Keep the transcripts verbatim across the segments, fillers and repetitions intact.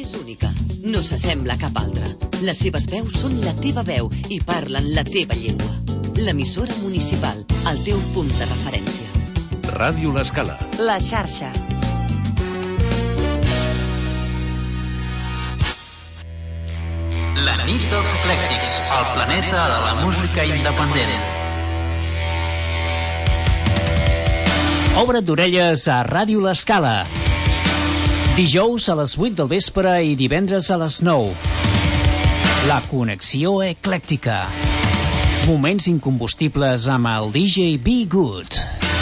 És única, no s'assembla a cap altra. Les seves veus són la teva veu i parlen la teva llengua. L'emissora municipal, el teu punt de referència. Ràdio L'Escala. La xarxa. La nit dels eclèctics, el planeta de la música independent. Obre't d'orelles a Ràdio L'Escala. Dijous a les vuit del vespre i divendres a les nou. La connexió eclèctica. Moments incombustibles amb el D J Be Good.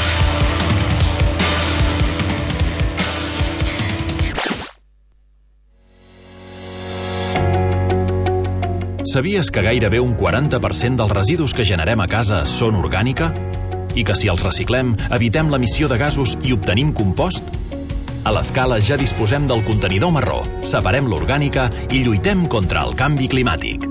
Sabies que gairebé un quaranta per cent dels residus que generem a casa són orgànica? I que si els reciclem, evitem l'emissió de gasos i obtenim compost? A l'Escala ja disposem del contenidor marró, separem l'orgànica i lluitem contra el canvi climàtic.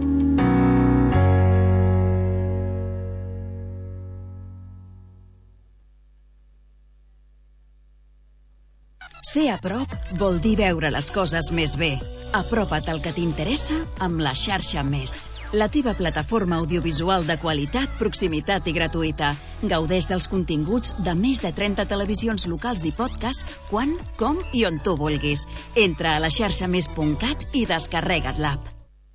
Ser a prop vol dir veure les coses més bé. Apropa't al que t'interessa amb la xarxa Més. La teva plataforma audiovisual de qualitat, proximitat i gratuïta. Gaudeix dels continguts de més de trenta televisions locals i podcast quan, com i on tu vulguis. Entra a la xarxa més punt cat i descarrega't l'app.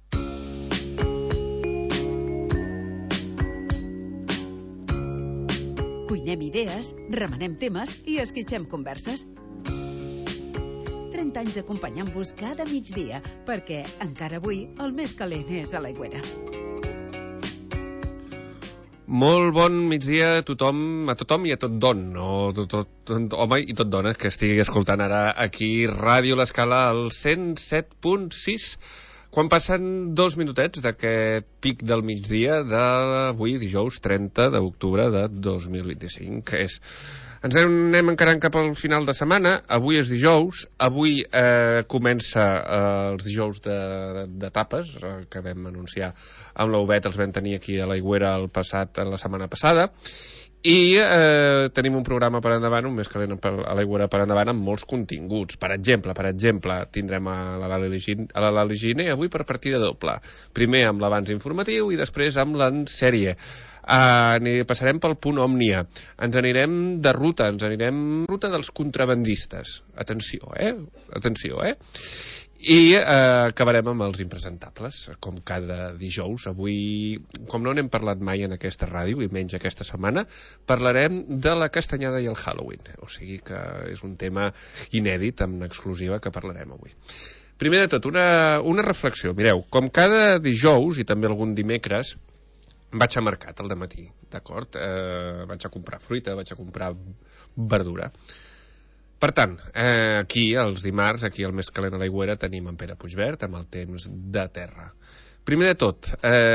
Cuinem idees, remenem temes i esquitxem converses. trenta anys acompanyant-vos cada migdia, perquè encara avui el més calent és a l'Aigüera. Molt bon migdia a tothom, a tothom i a tot don, no tot, tot, home i tot dona que estigui escoltant ara aquí Ràdio L'Escala al cent set punt sis, quan passen dos minutets d'aquest pic del migdia d'avui, dijous trenta d'octubre de dos mil vint-i-cinc, que és... Ens anem encarant cap al final de setmana. Avui és dijous. Avui eh, comença eh, els dijous de, de, de tapes, eh, que vam anunciar amb l'Ovet, els vam tenir aquí a l'Aigüera el passat, la setmana passada. I eh, tenim un programa per endavant, un més calent a l'Aigüera per endavant, amb molts continguts. Per exemple, per exemple, tindrem a la Lali Giner avui per partida doble. Primer amb l'abans informatiu i després amb l'ensèrie. Uh, passarem pel punt Òmnia, ens anirem de ruta, ens anirem ruta dels contrabandistes, atenció, eh? Atenció, eh? I uh, acabarem amb els impresentables, com cada dijous. Avui, com no n'hem parlat mai en aquesta ràdio, i menys aquesta setmana, parlarem de la castanyada i el Halloween, o sigui que és un tema inèdit, en exclusiva, que parlarem avui. Primer de tot, una, una reflexió. Mireu, com cada dijous, i també algun dimecres, vaig a mercat al dematí, d'acord? Eh, vaig a comprar fruita, vaig a comprar verdura. Per tant, eh, aquí, els dimarts, aquí al Més Calent a l'Aigüera, tenim en Pere Puigverd amb el temps de terra. Primer de tot,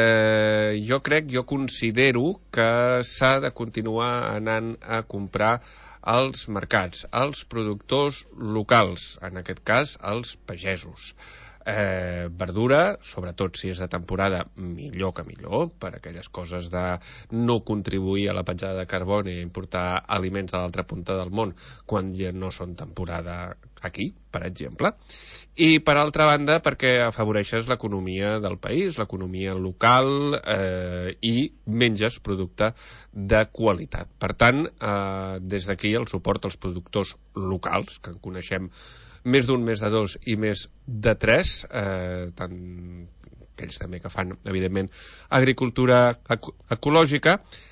eh, jo crec, jo considero que s'ha de continuar anant a comprar als mercats, als productors locals, en aquest cas, als pagesos. Eh, verdura, sobretot si és de temporada, millor que millor, per aquelles coses de no contribuir a la petjada de carboni i importar aliments de l'altra punta del món quan ja no són temporada aquí, per exemple. I per altra banda, perquè afavoreixes l'economia del país, l'economia local, eh, i menges producte de qualitat. Per tant, eh, des d'aquí el suport als productors locals, que en coneixem més d'un, més de dos i més de tres, eh, tant aquells també que fan, evidentment, agricultura eco ecològica.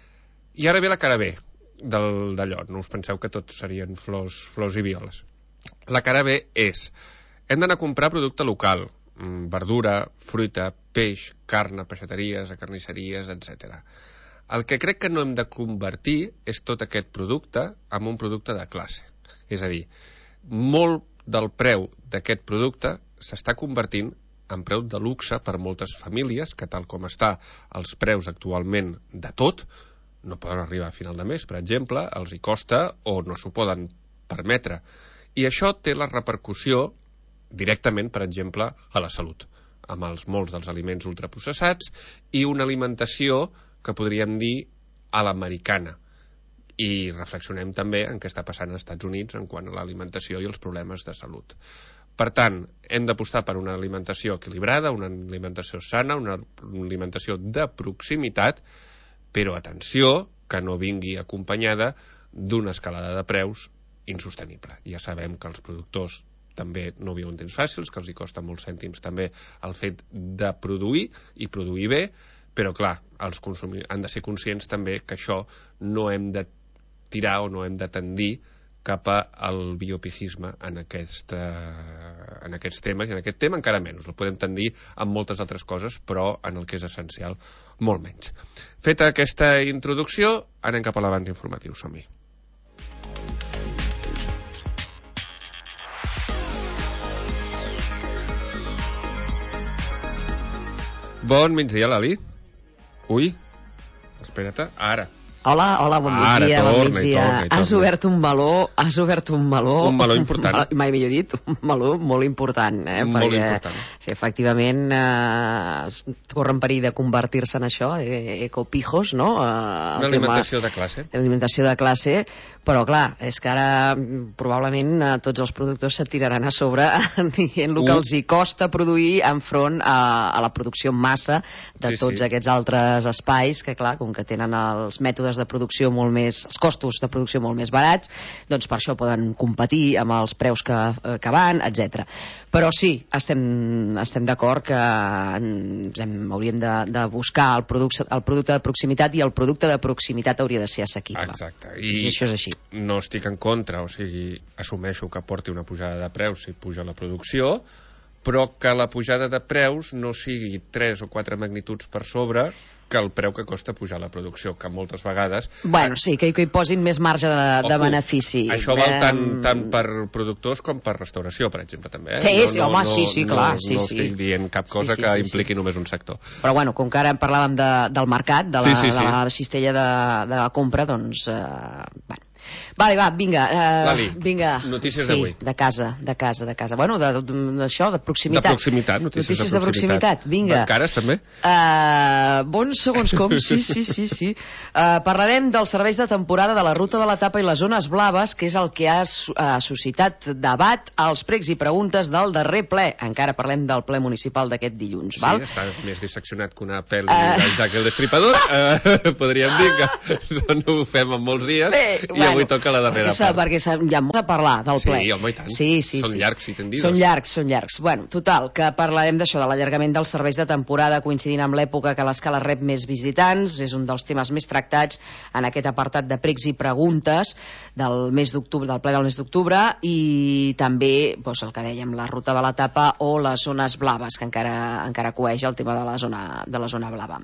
I ara ve la cara B del, d'allò, no us penseu que tots serien flors, flors i violes. La cara B és, hem d'anar a comprar producte local, verdura, fruita, peix, carn, a peixateries, a carnisseries, etcètera. El que crec que no hem de convertir és tot aquest producte en un producte de classe. És a dir, molt del preu d'aquest producte s'està convertint en preu de luxe per moltes famílies, que tal com està els preus actualment de tot, no poden arribar a final de mes, per exemple, els hi costa o no s'ho poden permetre. I això té la repercussió directament, per exemple, a la salut, amb els molts dels aliments ultraprocessats i una alimentació que podríem dir a l'americana. I reflexionem també en què està passant als Estats Units en quant a l'alimentació i els problemes de salut. Per tant, hem d'apostar per una alimentació equilibrada, una alimentació sana, una alimentació de proximitat, però atenció, que no vingui acompanyada d'una escalada de preus insostenible. Ja sabem que els productors també no viuen temps fàcils, que els hi costa molts cèntims també el fet de produir i produir bé, però clar, els consumidors han de ser conscients també que això no hem de tirar o no hem de tendir cap al biopigisme en, aquesta, en aquests temes, i en aquest tema encara menys. El podem tendir amb moltes altres coses, però en el que és essencial, molt menys. Feta aquesta introducció, anem cap a l'abans informatiu. Som-hi. Bon migdia, Lali. Ui, espera't, ara. Hola, hola, bon Ara, migdia, torna, bon migdia. i torna, i torna. Has obert un meló, has obert un meló... Un meló important. Mai millor dit, un meló molt important, eh? Molt Perquè, important. sí, efectivament, eh, corren perill de convertir-se en això, eh, ecopijos, no? Eh, Una alimentació de classe. Alimentació de classe, però clar, és que ara probablement eh, tots els productors se tiraran a sobre dient el que Uh. els hi costa produir enfront a, a la producció en massa de Sí, tots sí. aquests altres espais que, clar, com que tenen els mètodes de producció molt més, els costos de producció molt més barats, doncs per això poden competir amb els preus que, que van, etcètera. Però sí, estem, estem d'acord que ens hem, hauríem de, de buscar el producte, el producte de proximitat, i el producte de proximitat hauria de ser assequible. Exacte. I, I això és així. No estic en contra, o sigui, assumeixo que porti una pujada de preus si puja la producció, però que la pujada de preus no sigui tres o quatre magnituds per sobre que el preu que costa pujar la producció, que moltes vegades... Bueno, sí, que, que hi posin més marge de, de Ojo, benefici. Això val tant, Eh, tant per productors com per restauració, per exemple, també. Eh? Sí, no, sí, no, home, no, sí, sí, clar, no, sí, no sí. estic dient cap cosa Sí, sí, que sí, sí. impliqui només un sector. Però bueno, com que ara parlàvem de, del mercat, de la, Sí, sí, sí. de la cistella de, de la compra, doncs... Eh, bueno. Vale, va, vinga. Eh, Lali, vinga. notícies sí, d'avui. de casa, de casa, de casa. Bueno, d'això, de, de, de proximitat. De proximitat, notícies, notícies de proximitat. de proximitat, vinga. Cares, també? Uh, bons segons com, sí, sí, sí, sí. Uh, parlarem dels serveis de temporada de la ruta de l'etapa i les zones blaves, que és el que ha uh, suscitat debat als pregs i preguntes del darrer ple. Encara parlem del ple municipal d'aquest dilluns, Sí, val? està més disseccionat que una pel·li Uh. del Jack el Destripador. Uh, podríem dir que no ho fem en molts dies, Bé, i bueno, avui toca la darrera perquè, part. perquè hi ha molt a parlar del Sí, ple. home, i tant. Sí, sí, Són sí. llargs i tendidos. Són llargs, són llargs. Bueno, total, que parlarem d'això, de l'allargament dels serveis de temporada coincidint amb l'època que l'escala rep més visitants. És un dels temes més tractats en aquest apartat de pregs i preguntes del mes d'octubre, del ple del mes d'octubre, i també doncs, el que dèiem, la ruta de l'etapa o les zones blaves, que encara encara coeix el tema de la zona, de la zona blava.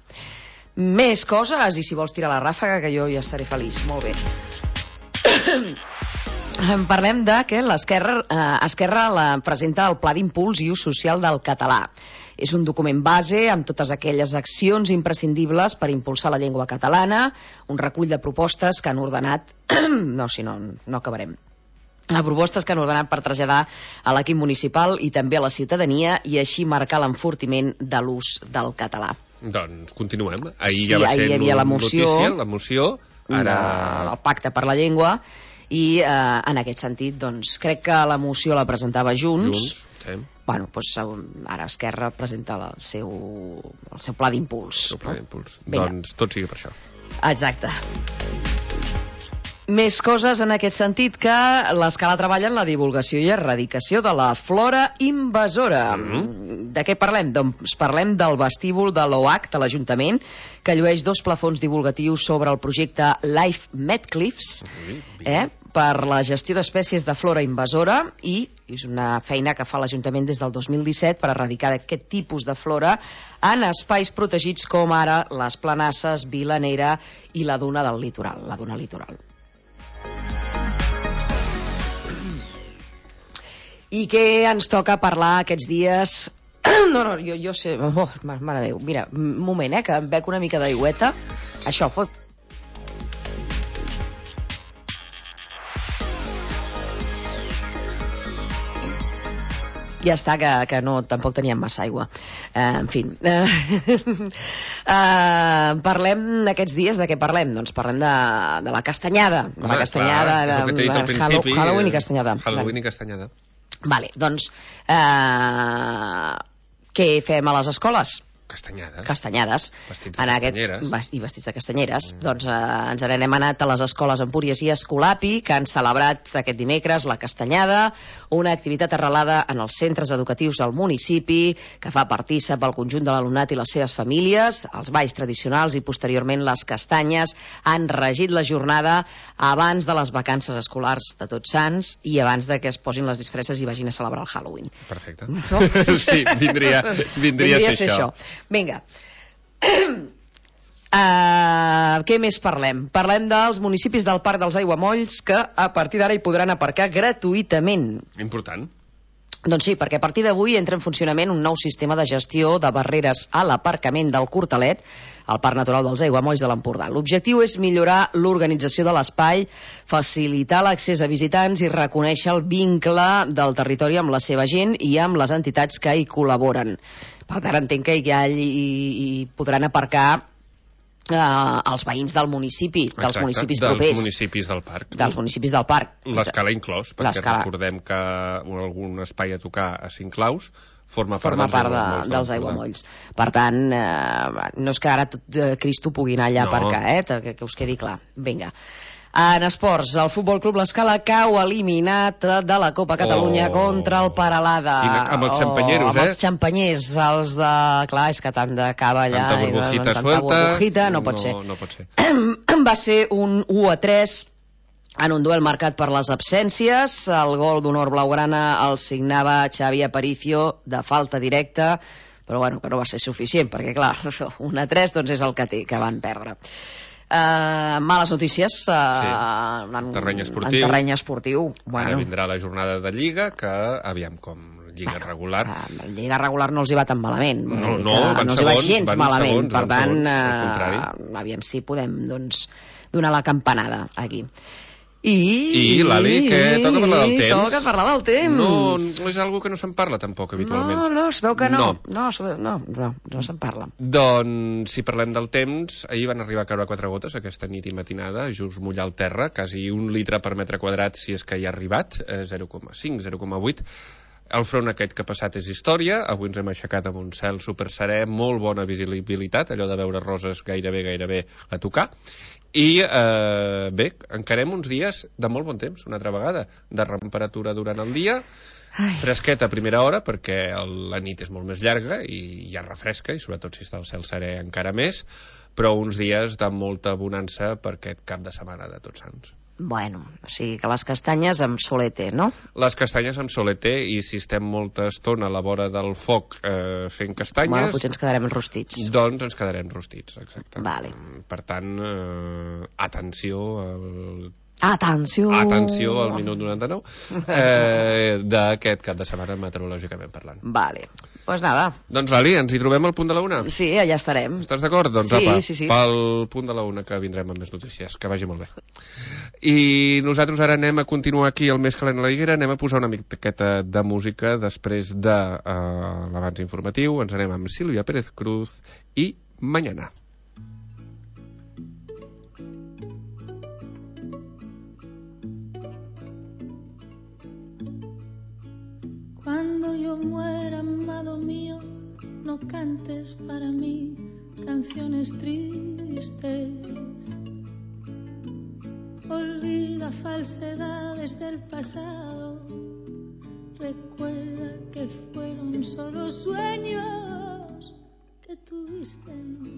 Més coses, i si vols tirar la ràfaga, que jo ja estaré feliç. Molt bé. Parlem de que l'Esquerra eh, Esquerra la presenta el Pla d'Impuls i Ús Social del Català. És un document base amb totes aquelles accions imprescindibles per impulsar la llengua catalana, un recull de propostes que han ordenat... no, si no, no acabarem. A propostes que han ordenat per traslladar a l'equip municipal i també a la ciutadania, i així marcar l'enfortiment de l'ús del català. Doncs continuem. Ahir Sí, ja va ahir ser hi havia la notícia, moció. la moció. Ara... de, el pacte per la llengua, i eh, en aquest sentit doncs, crec que la moció la presentava Junts, Junts, sí. bueno, doncs, ara Esquerra presenta el seu, el seu pla d'impuls, El pla no? d'impuls. Vinga. Doncs tot sigui per això. Exacte. Més coses en aquest sentit, que l'Escala treballa en la divulgació i erradicació de la flora invasora. Mm-hmm. De què parlem? Doncs parlem del vestíbul de l'O H de l'Ajuntament, que llueix dos plafons divulgatius sobre el projecte Life Medcliffs, eh, per la gestió d'espècies de flora invasora, i és una feina que fa l'Ajuntament des del dos mil disset per erradicar aquest tipus de flora en espais protegits com ara les Planasses, Vilanera i la Duna del Litoral, la Duna Litoral. I què ens toca parlar aquests dies? No, no, jo, jo sé... Oh, mare de Déu, mira, un moment, eh, que em bec una mica d'aigüeta. Això, fot... Ja està, que, que no, tampoc teníem massa aigua. Uh, en fi. Uh, uh, parlem aquests dies, de què parlem? Doncs parlem de, de la castanyada. Home, la castanyada, clar, és el que t'he dit al de principi. Halloween i castanyada. Halloween i castanyada. Vale, doncs, eh, què fem a les escoles? Castanyades. Castanyades. Vestits de castanyeres. Aquest, I vestits de castanyeres. Mm. Doncs eh, ens n'hem anat a les escoles Empúries i Escolapi, que han celebrat aquest dimecres la Castanyada, una activitat arrelada en els centres educatius del municipi, que fa partícip al conjunt de l'alumnat i les seves famílies. Els balls tradicionals i posteriorment les castanyes han regit la jornada abans de les vacances escolars de Tots Sants i abans de que es posin les disfresses i vagin a celebrar el Halloween. Perfecte. No? Sí, vindria, vindria, vindria a ser això. això. Vinga. Uh, què més parlem? Parlem dels municipis del Parc dels Aiguamolls que a partir d'ara hi podran aparcar gratuïtament. Important. Doncs sí, perquè a partir d'avui entra en funcionament un nou sistema de gestió de barreres a l'aparcament del Cortalet, al Parc Natural dels Aiguamolls de l'Empordà. L'objectiu és millorar l'organització de l'espai, facilitar l'accés a visitants i reconèixer el vincle del territori amb la seva gent i amb les entitats que hi col·laboren. Per tant, entenc que ja hi, hi podran aparcar eh, els veïns del municipi, dels Exacte, municipis dels propers. Dels municipis del parc. Dels municipis del parc. L'escala inclòs, perquè recordem que algun espai a tocar a Cinclaus forma part, forma dels, part de, aiguamolls dels aiguamolls. Per tant, eh, no és que ara tot eh, Cristo pugui anar allà no. a aparcar, eh, que, que us quedi clar. Vinga. En esports, el Futbol Club L'Escala cau eliminat de la Copa Catalunya oh. contra el Paralada. I amb els xampanyeros, oh, eh? Amb els xampanyers, els de... Clar, és que tant de cava allà... Tanta burbujita suelta... Tanta burbujita, no pot no, ser. No pot ser. Va ser un u a tres en un duel marcat per les absències. El gol d'honor blaugrana el signava Xavi Aparicio de falta directa, però bueno, que no va ser suficient, perquè clar, un a tres doncs és el que té, que van perdre. Uh, males notícies uh, sí. en, terreny esportiu, en terreny esportiu. Bueno. Ara vindrà la jornada de Lliga, que aviam com Lliga bueno, regular uh, Lliga regular no els hi va tan malament, no, no, van no segons, els hi va gens van malament segons, per tant segons, uh, aviam si podem doncs, donar la campanada aquí. I, I Lali, que toca parlar del temps. Toca parlar del temps. No, no és algo que no se'n parla tampoc habitualment. No, no, es veu que no. No, no, no, no, no se'n parla. Doncs, si parlem del temps, ahir van arribar a caure quatre gotes aquesta nit i matinada, just mullar el terra, quasi un litre per metre quadrat si és que hi ha arribat, zero coma cinc, zero coma vuit. El front aquest que ha passat és història, avui ens hem aixecat amb un cel superserè, molt bona visibilitat, allò de veure roses gairebé, gairebé a tocar. I eh, bé, encarem uns dies de molt bon temps, una altra vegada, de temperatura durant el dia, Ai. fresqueta a primera hora, perquè el, la nit és molt més llarga i ja refresca, i sobretot si està el cel serè encara més, però uns dies de molta bonança per aquest cap de setmana de Tots Sants. Bueno, o sigui que les castanyes amb solete, no? Les castanyes amb solete, i si estem molta estona a la vora del foc eh, fent castanyes... Bueno, potser ens quedarem rostits. Doncs ens quedarem rostits, exacte. Vale. Per tant, eh, atenció al... Atenció! Atenció al minut noranta-nou eh, d'aquest cap de setmana meteorològicament parlant. Vale, doncs pues nada. Doncs Lali, ens hi trobem al punt de la una? Sí, allà estarem. Estàs d'acord? Doncs sí, apa, sí, sí. pel punt de la una que vindrem amb més notícies. Que vagi molt bé. I nosaltres ara anem a continuar aquí el Més calent a la higuera, anem a posar una miqueta de música després de uh, l'abans informatiu. Ens anem amb Sílvia Pérez Cruz i Mañana. Cuando yo muera, amado mío, no cantes para mí canciones tristes. Olvida falsedades del pasado. Recuerda que fueron solo sueños que tuviste.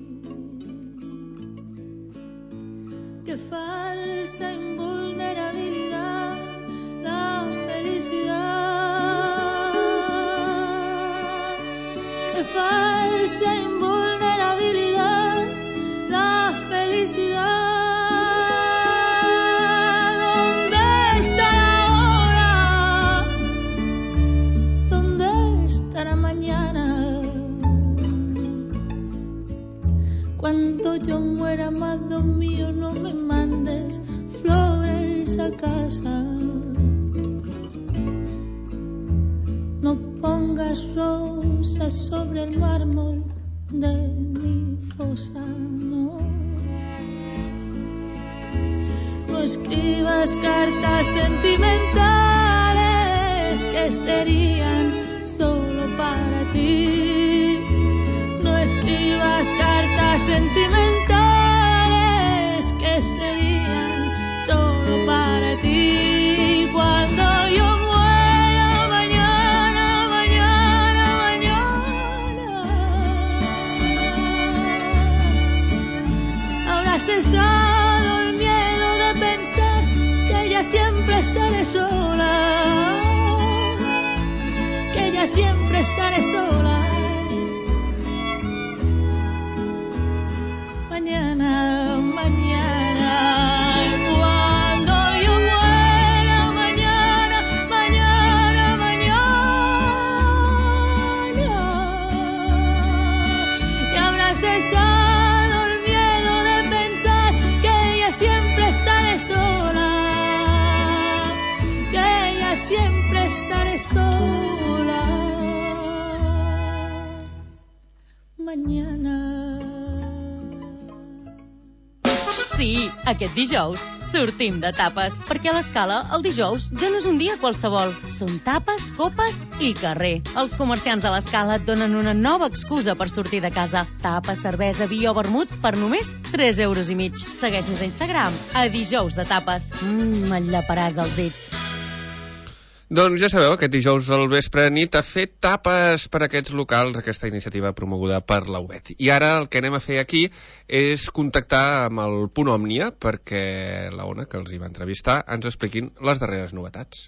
Qué falsa invulnerabilidad la felicidad. Qué falsa invulnerabilidad la felicidad. Cuando yo muera, amado mío, no me mandes flores a casa. No pongas rosas sobre el mármol de mi fosa, no. No escribas cartas sentimentales que se sentimentales que serían solo para ti. Cuando yo muera mañana, mañana, mañana, habrá cesado el miedo de pensar que ya siempre estaré sola, que ya siempre estaré sola. Mañana, mañana, cuando yo muera, mañana, mañana, mañana, y habrá cesado el miedo de pensar que ya siempre estaré sola, que ya siempre estaré sola. Mañana. Sí, aquest dijous sortim de tapes, perquè a l'Escala el dijous ja no és un dia qualsevol. Són tapes, copes i carrer. Els comerciants de l'Escala et donen una nova excusa per sortir de casa. Tapes, cervesa, vi o vermut per només tres euros i mig. Segueix-nos a Instagram, a dijous de tapes. Mmm, m'enllaparàs els dits. Doncs ja sabeu, aquest dijous al vespre nit ha fet tapes per aquests locals, aquesta iniciativa promoguda per la U B E T. I ara el que anem a fer aquí és contactar amb el Punt Òmnia perquè la Ona, que els hi va entrevistar, ens expliquin les darreres novetats.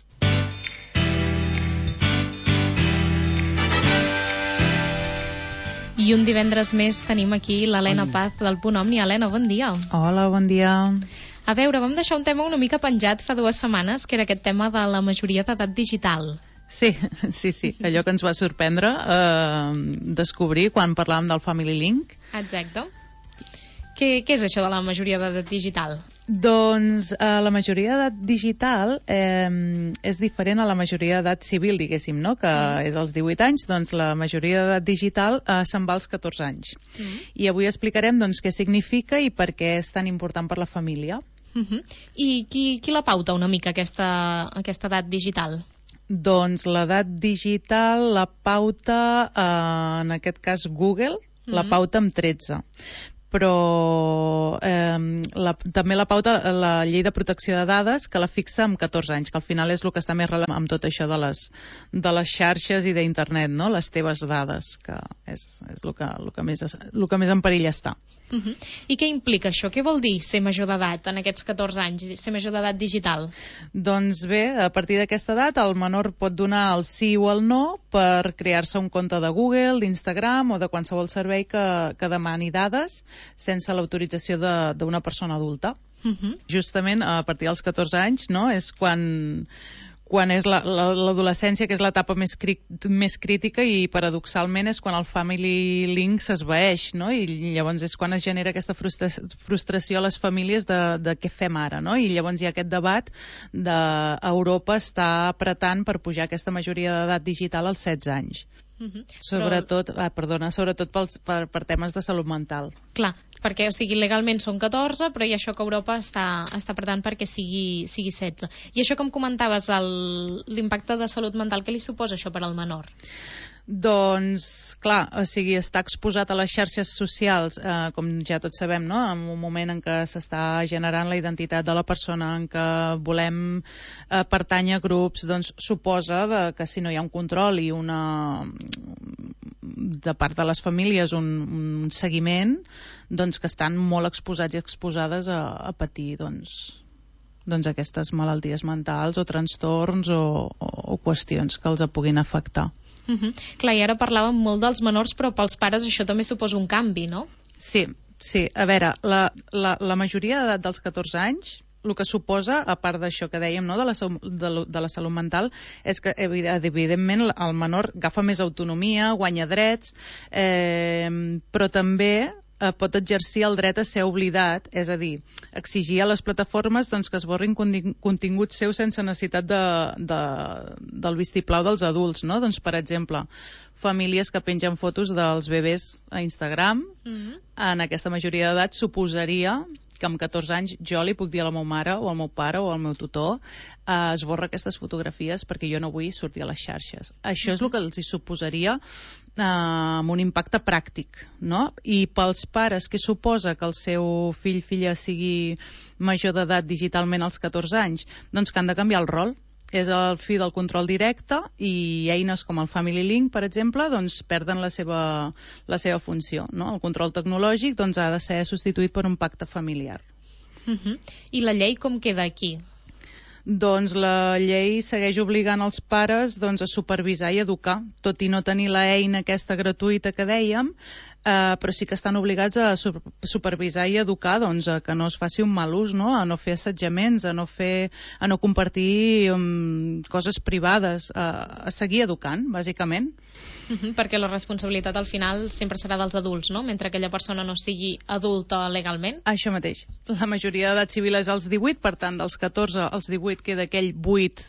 I un divendres més tenim aquí l'Helena Paz del Punt Òmnia. Helena, bon dia. Hola, bon dia. A veure, vam deixar un tema una mica penjat fa dues setmanes, que era aquest tema de la majoria d'edat digital. Sí, sí, sí, allò que ens va sorprendre eh, descobrir quan parlàvem del Family Link. Exacte. Què, què és això de la majoria d'edat digital? Doncs eh, la majoria d'edat digital eh, és diferent a la majoria d'edat civil, diguéssim, no? Que mm. és als divuit anys, doncs la majoria d'edat digital eh, se'n va als catorze anys. Mm. I avui explicarem doncs, què significa i per què és tan important per la família. Uh-huh. I qui, qui la pauta una mica aquesta, aquesta edat digital? Doncs l'edat digital la pauta, eh, en aquest cas Google, uh-huh. la pauta amb tretze. Però eh, la, també la pauta la llei de protecció de dades, que la fixa amb catorze anys, que al final és el que està més relacionat amb tot això de les, de les xarxes i d'internet, no? Les teves dades, que és, és el, que, el, que més, el que més en perill està. Uh-huh. I què implica això? Què vol dir ser major d'edat en aquests catorze anys, ser major d'edat digital? Doncs bé, a partir d'aquesta edat el menor pot donar el sí o el no per crear-se un compte de Google, d'Instagram o de qualsevol servei que, que demani dades sense l'autorització d'una persona adulta. Uh-huh. Justament a partir dels catorze anys, no?, és quan... quan és l'adolescència, que és l'etapa més, cri més crítica, i paradoxalment és quan el Family Link s'esvaeix, no? I llavors és quan es genera aquesta frustra frustració a les famílies de, de què fem ara, no? I llavors hi ha aquest debat d'Europa està apretant per pujar aquesta majoria d'edat digital als setze anys. Uh-huh. Sobretot, ah, perdona, sobretot pels, per, per temes de salut mental. Clar, perquè o sigui, legalment són catorze, però hi ha això que Europa està, està apretant perquè sigui, sigui setze. I això com comentaves, l'impacte de salut mental, què li suposa això per al menor? Doncs, clar, o sigui, està exposat a les xarxes socials, eh, com ja tots sabem, no?, en un moment en què s'està generant la identitat de la persona, en què volem eh, pertànyer a grups, doncs suposa de, que si no hi ha un control i una de part de les famílies un, un seguiment, doncs que estan molt exposats i exposades a, a patir, doncs, doncs aquestes malalties mentals o trastorns o, o, o qüestions que els puguin afectar. Uh-huh. Clar, i ara parlàvem molt dels menors, però pels pares això també suposa un canvi, no? Sí, sí. A veure, la, la, la majoria d'edat dels catorze anys, el que suposa, a part d'això que dèiem, no?, de, la, de, de la salut mental, és que evidentment el menor agafa més autonomia, guanya drets, eh, però també eh, pot exercir el dret a ser oblidat, és a dir, exigir a les plataformes doncs, que esborrin continguts seus sense necessitat de, de, del vistiplau dels adults, no? Doncs, per exemple, famílies que pengen fotos dels bebès a Instagram, mm-hmm. en aquesta majoria d'edat suposaria que amb catorze anys jo li puc dir a la meva mare o al meu pare o al meu tutor eh, esborra aquestes fotografies perquè jo no vull sortir a les xarxes. Això és el que els hi suposaria eh, amb un impacte pràctic, no? I pels pares, què suposa que el seu fill filla sigui major d'edat digitalment als catorze anys? Doncs que han de canviar el rol. És el fi del control directe i eines com el Family Link, per exemple, doncs perden la seva, la seva funció, no? El control tecnològic doncs, ha de ser substituït per un pacte familiar. Uh-huh. I la llei com queda aquí? Doncs la llei segueix obligant els pares doncs, a supervisar i educar, tot i no tenir l'eina aquesta gratuïta que dèiem, Uh, però sí que estan obligats a supervisar i educar doncs, a que no es faci un mal ús, no? A no fer assetjaments, a no, fer, a no compartir um, coses privades, uh, a seguir educant, bàsicament. Uh-huh, perquè la responsabilitat al final sempre serà dels adults, no? Mentre aquella persona no sigui adulta legalment. Això mateix. La majoria d'edat civil és als divuit, per tant, dels catorze als divuit queda aquell buit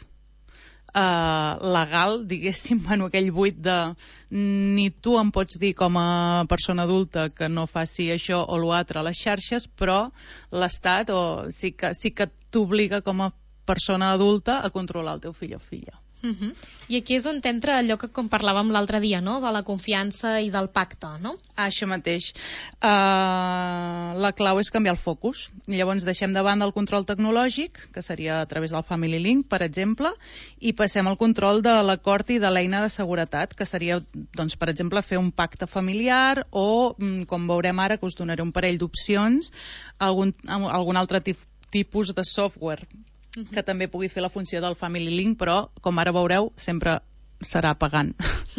Uh, legal, diguéssim, bueno, aquell buit de ni tu em pots dir com a persona adulta que no faci això o l'altre a les xarxes, però l'Estat o sí que, sí que t'obliga com a persona adulta a controlar el teu fill o filla. Uh-huh. I aquí és on t'entra allò que com parlàvem l'altre dia, no? De la confiança i del pacte, no? Ah, això mateix. Uh, la clau és canviar el focus. Llavors deixem de banda el control tecnològic, que seria a través del Family Link, per exemple, i passem al control de l'acord i de l'eina de seguretat, que seria, doncs, per exemple, fer un pacte familiar o, com veurem ara, que us donaré un parell d'opcions, algun, algun altre tipus de software que també pugui fer la funció del Family Link, però, com ara veureu, sempre serà pagant.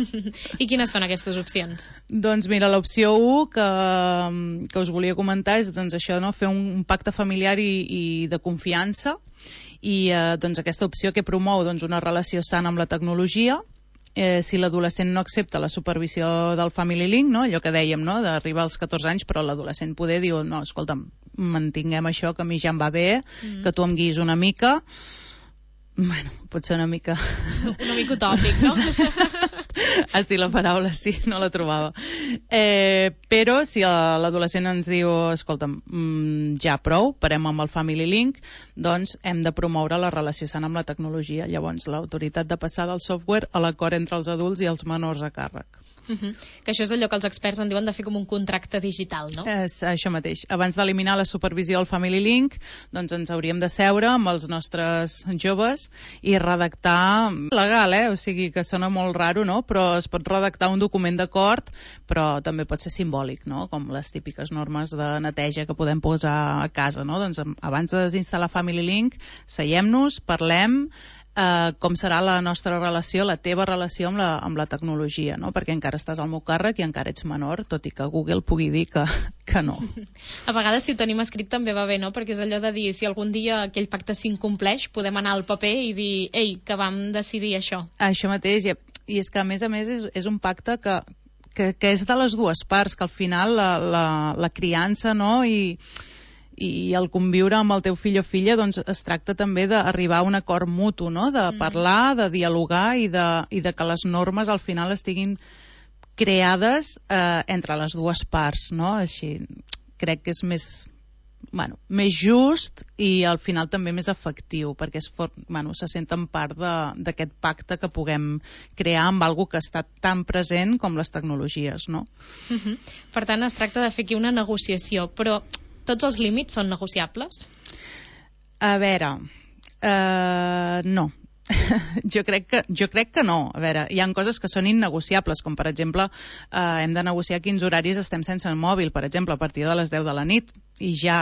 I quines són aquestes opcions? Doncs mira, l'opció u que, que us volia comentar és doncs, això, no? Fer un, un pacte familiar i, i de confiança, i eh, doncs, aquesta opció que promou doncs, una relació sana amb la tecnologia. Eh, si l'adolescent no accepta la supervisió del Family Link, no? Allò que dèiem, no? D'arribar als catorze anys, però l'adolescent poder diu, no, escolta'm, mantinguem això, que a mi ja em va bé, mm. que tu em guiïs una mica. Bueno, pot ser una mica... Una mica utòpic, no? Has dit la paraula, sí, no la trobava. Eh, però si l'adolescent ens diu, escolta'm, ja prou, parem amb el Family Link, doncs hem de promoure la relació sana amb la tecnologia. Llavors, l'autoritat de passar del software a l'acord entre els adults i els menors a càrrec. Uh-huh. Que això és allò que els experts en diuen de fer com un contracte digital, no? És això mateix. Abans d'eliminar la supervisió del Family Link, doncs ens hauríem de seure amb els nostres joves i redactar legal, eh? O sigui que sona molt raro, no? Però es pot redactar un document d'acord, però també pot ser simbòlic, no? Com les típiques normes de neteja que podem posar a casa, no? Doncs abans de desinstal·lar Family Link, seiem-nos, parlem, Uh, com serà la nostra relació, la teva relació amb la, amb la tecnologia, no? Perquè encara estàs al meu càrrec i encara ets menor, tot i que Google pugui dir que, que no. A vegades, si ho tenim escrit, també va bé, no? Perquè és allò de dir, si algun dia aquell pacte s'incompleix, podem anar al paper i dir, ei, que vam decidir això. Això mateix, i, i és que a més a més és, és un pacte que, que, que és de les dues parts, que al final la, la, la criança, no?, i... i el conviure amb el teu fill o filla doncs es tracta també d'arribar a un acord mutu, no? De parlar, de dialogar i de, i de que les normes al final estiguin creades eh, entre les dues parts, no? Així crec que és més, bueno, més just i al final també més efectiu, perquè es for, bueno, se senten part d'aquest pacte que puguem crear amb algo que està tan present com les tecnologies, no? Uh-huh. Per tant, es tracta de fer aquí una negociació, però tots els límits són negociables? A veure, uh, no. jo, crec que, jo crec que no. A veure, hi ha coses que són innegociables, com per exemple, uh, hem de negociar quins horaris estem sense el mòbil, per exemple, a partir de les deu de la nit, i ja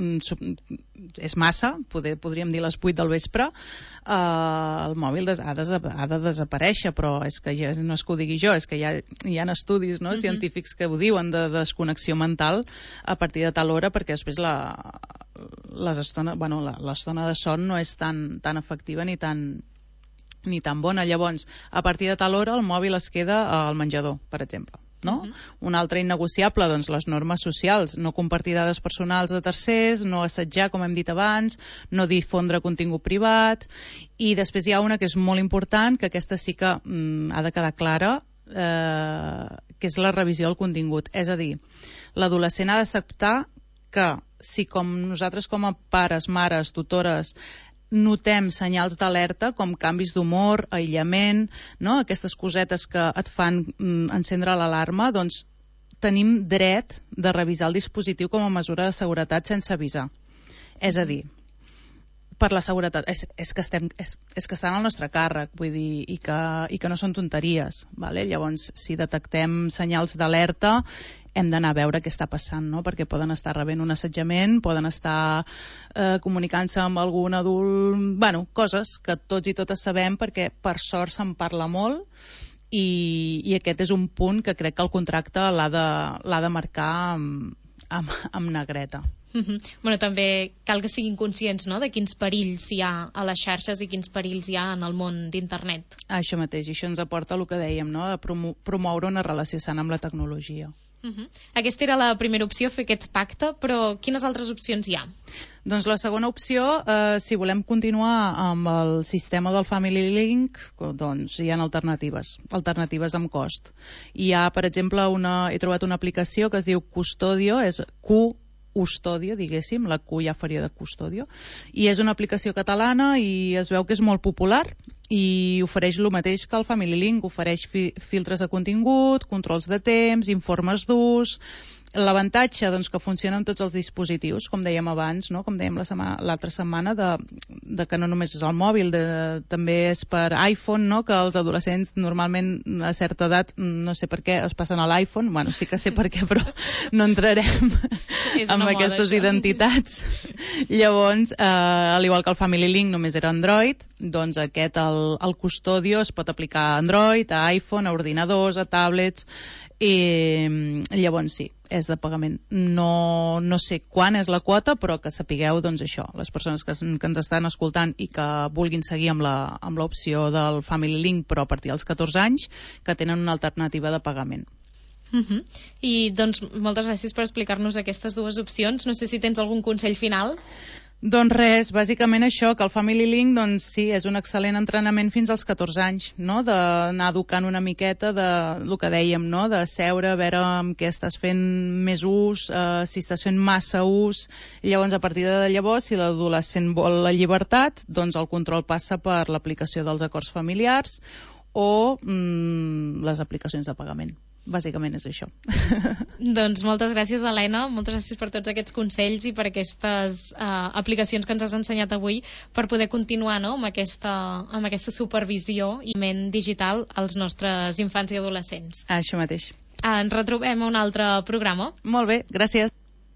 és massa, poder, podríem dir les vuit del vespre, eh, el mòbil des, ha, de, ha de desaparèixer, però és que ja no és que ho digui jo, és que hi ha, hi ha estudis, no, uh-huh. científics que ho diuen de desconnexió mental a partir de tal hora, perquè després la, les estona, bueno, l'estona de son no és tan, tan efectiva ni tan, ni tan bona. Llavors, a partir de tal hora el mòbil es queda al menjador, per exemple. No? Uh-huh. Un altre innegociable, doncs, les normes socials, no compartir dades personals de tercers, no assetjar, com hem dit abans, no difondre contingut privat, i després hi ha una que és molt important, que aquesta sí que mm, ha de quedar clara, eh, que és la revisió del contingut. És a dir, l'adolescent ha d'acceptar que si com nosaltres com a pares, mares, tutores, notem senyals d'alerta com canvis d'humor, aïllament, no? Aquestes cosetes que et fan mm, encendre l'alarma, doncs tenim dret de revisar el dispositiu com a mesura de seguretat sense avisar. És a dir, per la seguretat, és, és, que estem, és, és que estan al nostre càrrec, vull dir, i que, i que no són tonteries, vale? Llavors, si detectem senyals d'alerta, hem d'anar a veure què està passant, no? Perquè poden estar rebent un assetjament, poden estar eh, comunicant-se amb algun adult, bueno, coses que tots i totes sabem perquè per sort se'n parla molt, i, i aquest és un punt que crec que el contracte l'ha de, l'ha de marcar amb, amb, amb negreta. Uh-huh. Bueno, també cal que siguin conscients, no?, de quins perills hi ha a les xarxes i quins perills hi ha en el món d'internet. Això mateix, i això ens aporta el que dèiem, no?, de promo- promoure una relació sana amb la tecnologia. Uh-huh. Aquesta era la primera opció, fer aquest pacte, però quines altres opcions hi ha? Doncs la segona opció, eh, si volem continuar amb el sistema del Family Link, doncs hi ha alternatives, alternatives amb cost. Hi ha, per exemple, una, he trobat una aplicació que es diu Custodio, és Q Custodio, diguéssim, la Q ja faria de Custodio, i és una aplicació catalana i es veu que és molt popular i ofereix el mateix que el Family Link, ofereix fi- filtres de contingut, controls de temps, informes d'ús. L'avantatge, doncs, que funciona amb tots els dispositius, com dèiem abans, no? Com dèiem la setmana, l'altra setmana, de, de que no només és el mòbil, de, també és per iPhone, no? Que els adolescents normalment a certa edat, no sé per què, es passen a l'iPhone, bueno, sí que sé per què, però no entrarem amb moda, aquestes això. Identitats. Llavors, eh, al igual que el Family Link només era Android, doncs aquest, el, el Custodio, es pot aplicar a Android, a iPhone, a ordinadors, a tablets, i llavors sí, és de pagament. No, no sé quan és la quota, però que sapigueu, doncs això, les persones que, que ens estan escoltant i que vulguin seguir amb la, amb l'opció del Family Link, però a partir dels catorze anys, que tenen una alternativa de pagament. Uh-huh. I doncs moltes gràcies per explicar-nos aquestes dues opcions. No sé si tens algun consell final. Doncs res, bàsicament això, que el Family Link, doncs sí, és un excel·lent entrenament fins als catorze anys, no?, d'anar educant una miqueta de el que dèiem, no?, de seure, a veure amb què estàs fent més ús, eh, si estàs fent massa ús, i llavors a partir de llavors, si l'adolescent vol la llibertat, doncs el control passa per l'aplicació dels acords familiars o mm, les aplicacions de pagament. Bàsicament és això. Doncs moltes gràcies, Helena, moltes gràcies per tots aquests consells i per aquestes uh, aplicacions que ens has ensenyat avui per poder continuar, no?, amb aquesta, amb aquesta supervisió i ment digital als nostres infants i adolescents. Això mateix. Uh, ens retrobem a un altre programa. Molt bé, gràcies.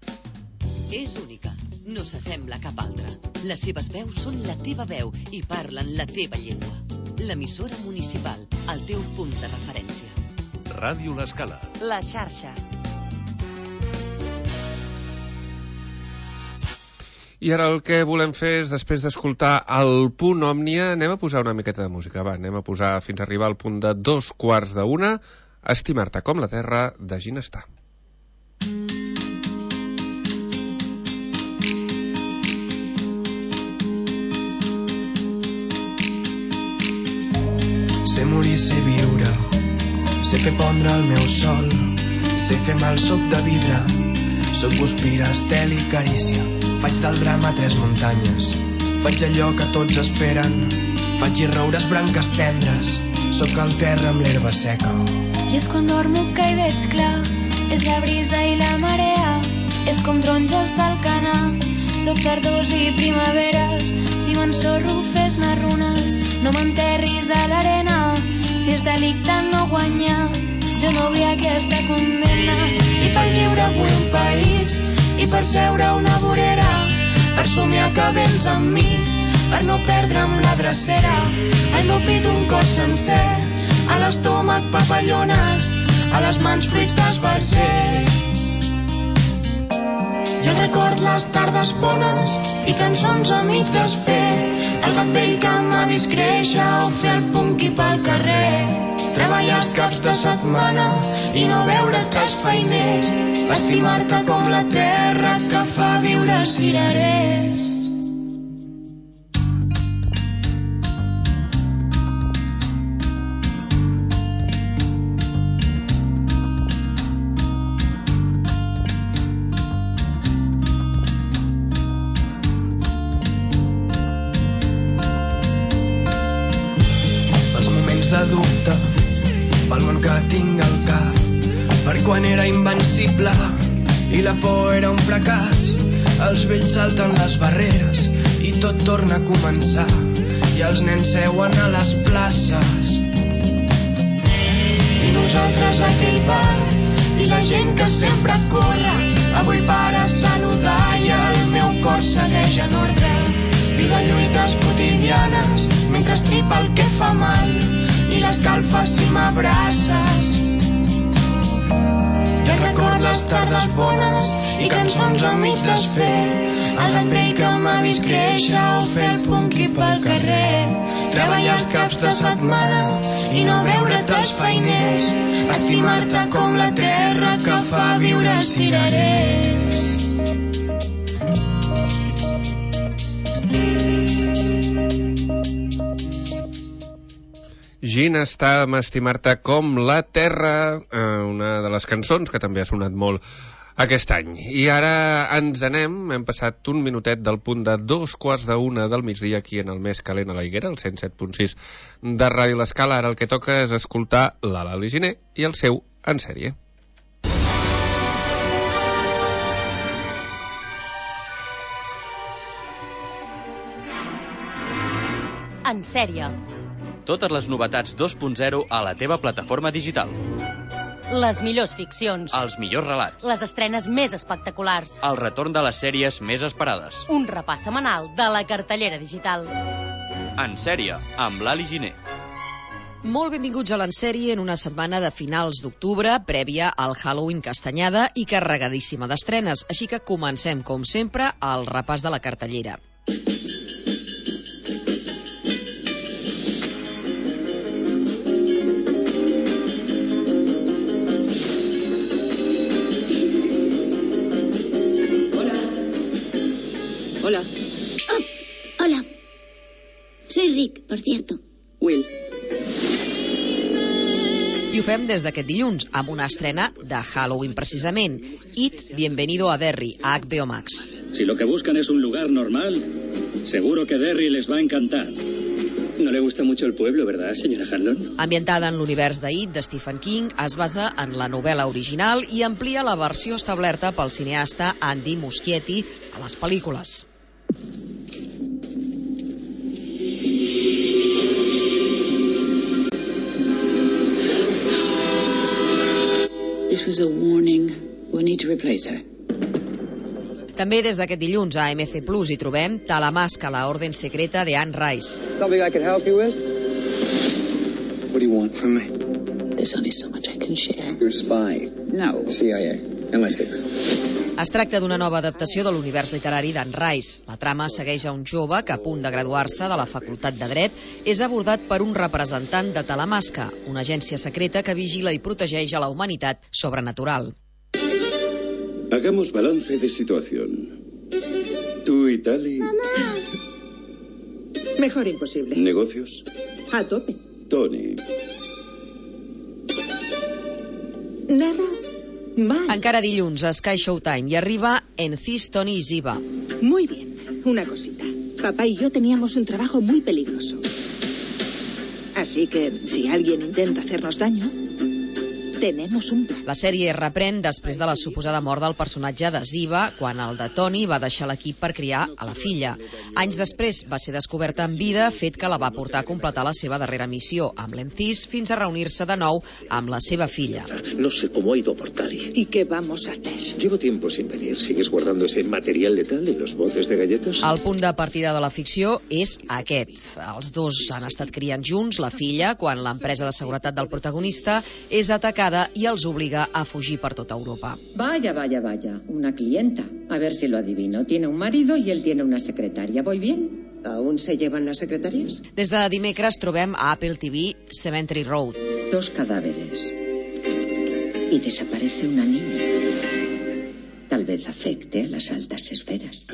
És única, no s'assembla a cap altra. Les seves veus són la teva veu i parlen la teva llengua. L'emissora municipal, el teu punt de referència. Ràdio L'Escala. La xarxa. I ara el que volem fer és, després d'escoltar el punt Òmnia, anem a posar una miqueta de música. Va, anem a posar fins a arribar al punt de dos quarts d'una, Estimar-te com la terra, de Ginestar. Sé morir, sé viure, sé fer pondre el meu sol, sé fer mal, soc de vidre, soc guspira, estel i carícia, faig del drama tres muntanyes, faig allò que tots esperen, faig i roures branques tendres, soc el terra amb l'herba seca. I és quan dormo que hi veig clar, és la brisa i la marea, és com taronges del canà, soc tardors i primaveres, si m'ensorro fes-me runes, no m'enterris a l'arena, si és delicte no guanyar, jo no vull aquesta condemna. I per lliure vull un país, i per seure una vorera, per somiar que vens amb mi, per no perdre'm la drecera, al meu pit un cor sencer, a l'estómac papallones, a les mans fruits d'esbarzer. Jo record les tardes bones i cançons a mig desfer, el gat vell que m'ha vist créixer o fer el punqui pel carrer, treballar els caps de setmana i no veure tres feiners, estimar-te com la terra que fa viure cirerers. de dubte pel món que tinc al cap. Per quan era invencible i la por era un fracàs, els vells salten les barreres i tot torna a començar, i els nens seuen a les places. I nosaltres a aquell bar, i la gent que sempre corre, avui para saludar i el meu cor segueix en ordre. Viva lluites quotidianes mentre estripa el que fa mal i l'escalfa si m'abraces. Jo record les tardes bones i cançons al mig desfer, el vendrell que m'ha vist créixer o fer el punqui pel carrer, treballar els caps de setmana i no veure't els feiners, estimar-te com la terra que fa viure cirerers. Gin està amb estimar-te com la terra, una de les cançons que també ha sonat molt aquest any. I ara ens anem, hem passat un minutet del punt de dos quarts d'una del migdia aquí en el més calent a la Higuera, el cent set punt sis de Ràdio L'Escala. Ara el que toca és escoltar la Lali Giner i el seu En Sèrie. En Sèrie. Totes les novetats dos punt zero a la teva plataforma digital. Les millors ficcions. Els millors relats. Les estrenes més espectaculars. El retorn de les sèries més esperades. Un repàs setmanal de la cartellera digital. En Sèrie, amb Lali Giner. Molt benvinguts a l'Ensèrie en una setmana de finals d'octubre, prèvia al Halloween Castanyada i carregadíssima d'estrenes. Així que comencem, com sempre, el repàs de la cartellera. Hola. Oh, hola. Soy Rick, por cierto. Will. I ho fem des d'aquest dilluns, amb una estrena de Halloween precisament. It, Bienvenido a Derry, a H B O Max. Si lo que buscan es un lugar normal, seguro que Derry les va a encantar. No le gusta mucho el pueblo, ¿verdad, señora Hanlon? Ambientada en l'univers de It de Stephen King, es basa en la novel·la original i amplia la versió establerta pel cineasta Andy Muschietti a les pel·lícules. This was a warning. We'll need to replace her. També des d'aquest dilluns a M C Plus hi trobem Talamasca, la orden secreta de Anne Rice. Something I can help you with? What do you want from me? There's only so much I can share. You're a spy. No. C I A. M I six. Es tracta d'una nova adaptació de l'univers literari d'Anne Rice. La trama segueix a un jove que, a punt de graduar-se de la Facultat de Dret, és abordat per un representant de Talamasca, una agència secreta que vigila i protegeix a la humanitat sobrenatural. Hagamos balance de situación. Tú y Tali... ¡Mamá! Mejor imposible. ¿Negocios? A tope. Tony. Nada. Mal. Encara dilluns a Sky Showtime y arriba En Cis, Tony y Ziva. Muy bien, una cosita. Papá y yo teníamos un trabajo muy peligroso. Así que si alguien intenta hacernos daño, tenemos un plan. La sèrie reprèn després de la suposada mort del personatge de Ziva, quan el de Tony va deixar l'equip per criar a la filla. Anys després va ser descoberta en vida, fet que la va portar a completar la seva darrera missió amb l'Emcis fins a reunir-se de nou amb la seva filla. No sé cómo ha ido por Tali. ¿Y qué vamos a hacer? Llevo tiempo sin venir. ¿Sigues guardando ese material letal en los botes de galletas? El punt de partida de la ficció és aquest. Els dos han estat criant junts la filla quan l'empresa de seguretat del protagonista és atacada i els obliga a fugir per tota Europa. Vaya, vaya, vaya. Una clienta. A ver si lo adivino. Tiene un marido y él tiene una secretaria. ¿Voy bien? ¿Aún se llevan las secretarias? Des de dimecres trobem a Apple T V Cemetery Road. Dos cadáveres. Y desaparece una niña. Tal vez afecte a las altas esferas.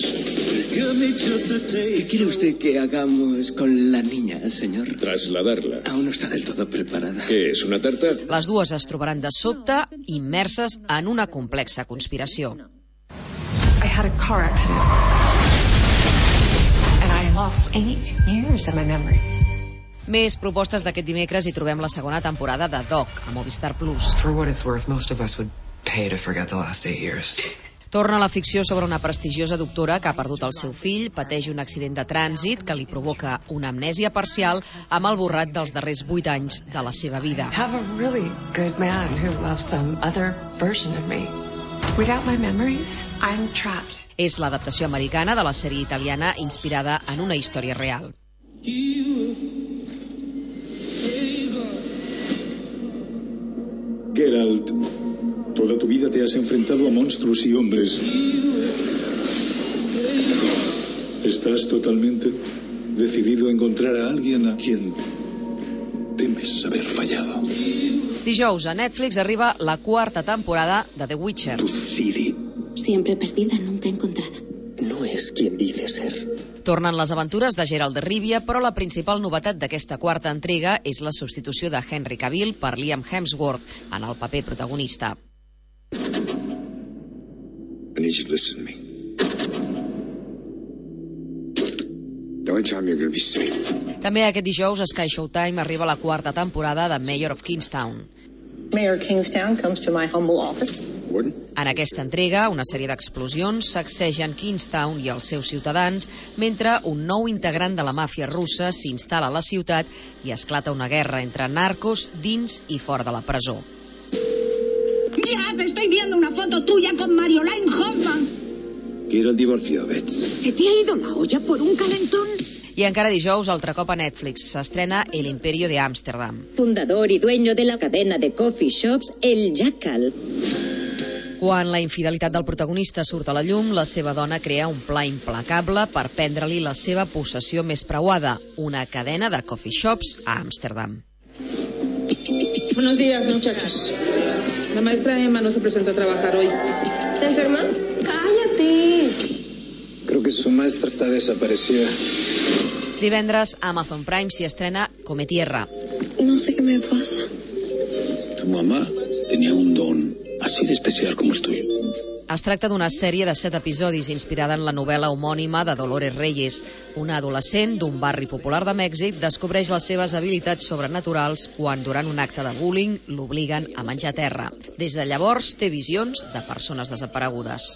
¿Qué quiere usted que hagamos con la niña, señor? Trasladarla. Aún no está del todo preparada. ¿Qué es, una tarta? Les dues es trobaran de sobte immerses en una complexa conspiració. I had a car accident. And I lost eight years of my memory. Més propostes d'aquest dimecres hi trobem la segona temporada de Doc, a Movistar Plus. For what it's worth, most of us would pay to forget the last eight years. Torna la ficció sobre una prestigiosa doctora que ha perdut el seu fill, pateix un accident de trànsit que li provoca una amnèsia parcial amb el borrat dels darrers vuit anys de la seva vida. Have a really good man who loves some other version of me. Without my memories, I'm trapped. És l'adaptació americana de la sèrie italiana inspirada en una història real. Geralt, toda tu vida te has enfrentado a monstruos y hombres. Estás totalmente decidido a encontrar a alguien a quien temes haber fallado. Dijous a Netflix arriba la quarta temporada de The Witcher. Tu Ciri. Siempre perdida, nunca encontrada. No es quien dice ser. Tornen les aventures de Geralt de Rivia, però la principal novetat d'aquesta quarta entrega és la substitució de Henry Cavill per Liam Hemsworth en el paper protagonista. I need you to listen to me. The only time you're going to be safe. També aquest dijous a Sky Showtime arriba la quarta temporada de Mayor of Kingstown. Mayor Kingstown comes to my humble office. En aquesta entrega, una sèrie d'explosions sacsegen Kingstown i els seus ciutadans mentre un nou integrant de la màfia russa s'instal·la a la ciutat i esclata una guerra entre narcos dins i fora de la presó. ¡Ya te estoy viendo una foto tuya con Marioline Hoffman! Quiero el divorcio, Bets. ¿Se te ha ido la olla por un calentón? I encara dijous, altre cop a Netflix, s'estrena El Imperio de Ámsterdam. Fundador y dueño de la cadena de coffee shops El Jackal. Quan la infidelitat del protagonista surt a la llum, la seva dona crea un pla implacable per prendre-li la seva possessió més preuada, una cadena de coffee shops a Ámsterdam. Buenos días, muchachos. La maestra Emma no se presentó a trabajar hoy. ¿Está enferma? ¡Cállate! Creo que su maestra está desaparecida. Divendres, a Amazon Prime s'hi estrena Come Tierra. No sé qué me pasa. Tu mamá tenía un don así de especial como el tuyo. Es tracta d'una sèrie de set episodis inspirada en la novel·la homònima de Dolores Reyes. Una adolescent d'un barri popular de Mèxic descobreix les seves habilitats sobrenaturals quan, durant un acte de bullying, l'obliguen a menjar terra. Des de llavors té visions de persones desaparegudes.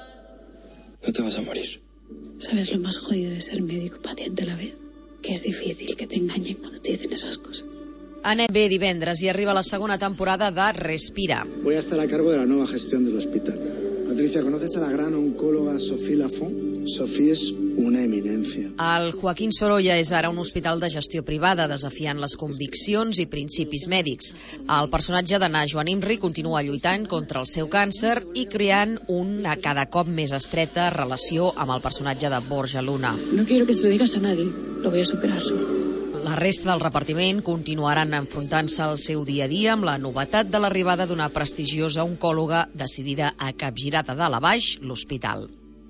No te vas a morir. ¿Sabes lo más jodido de ser médico y paciente a la vez? Que es difícil que te engañen cuando te dicen esas cosas. A N B divendres i arriba la segona temporada de Respira. Voy a estar a cargo de la nueva gestión del hospital. Patricia, ¿conoces a la gran oncóloga Sophie Lafont? Sophie és una eminència. El Joaquín Sorolla és ara un hospital de gestió privada, desafiant les conviccions i principis mèdics. El personatge d'Anna Joan Imri continua lluitant contra el seu càncer i creant una cada cop més estreta relació amb el personatge de Borja Luna. No quiero que se lo digas a nadie. Lo voy a superar solo. La resta del repartiment continuaran enfrontant-se al seu dia a dia amb la novetat de l'arribada d'una prestigiosa oncòloga decidida a capgirar de dalt a baix l'hospital.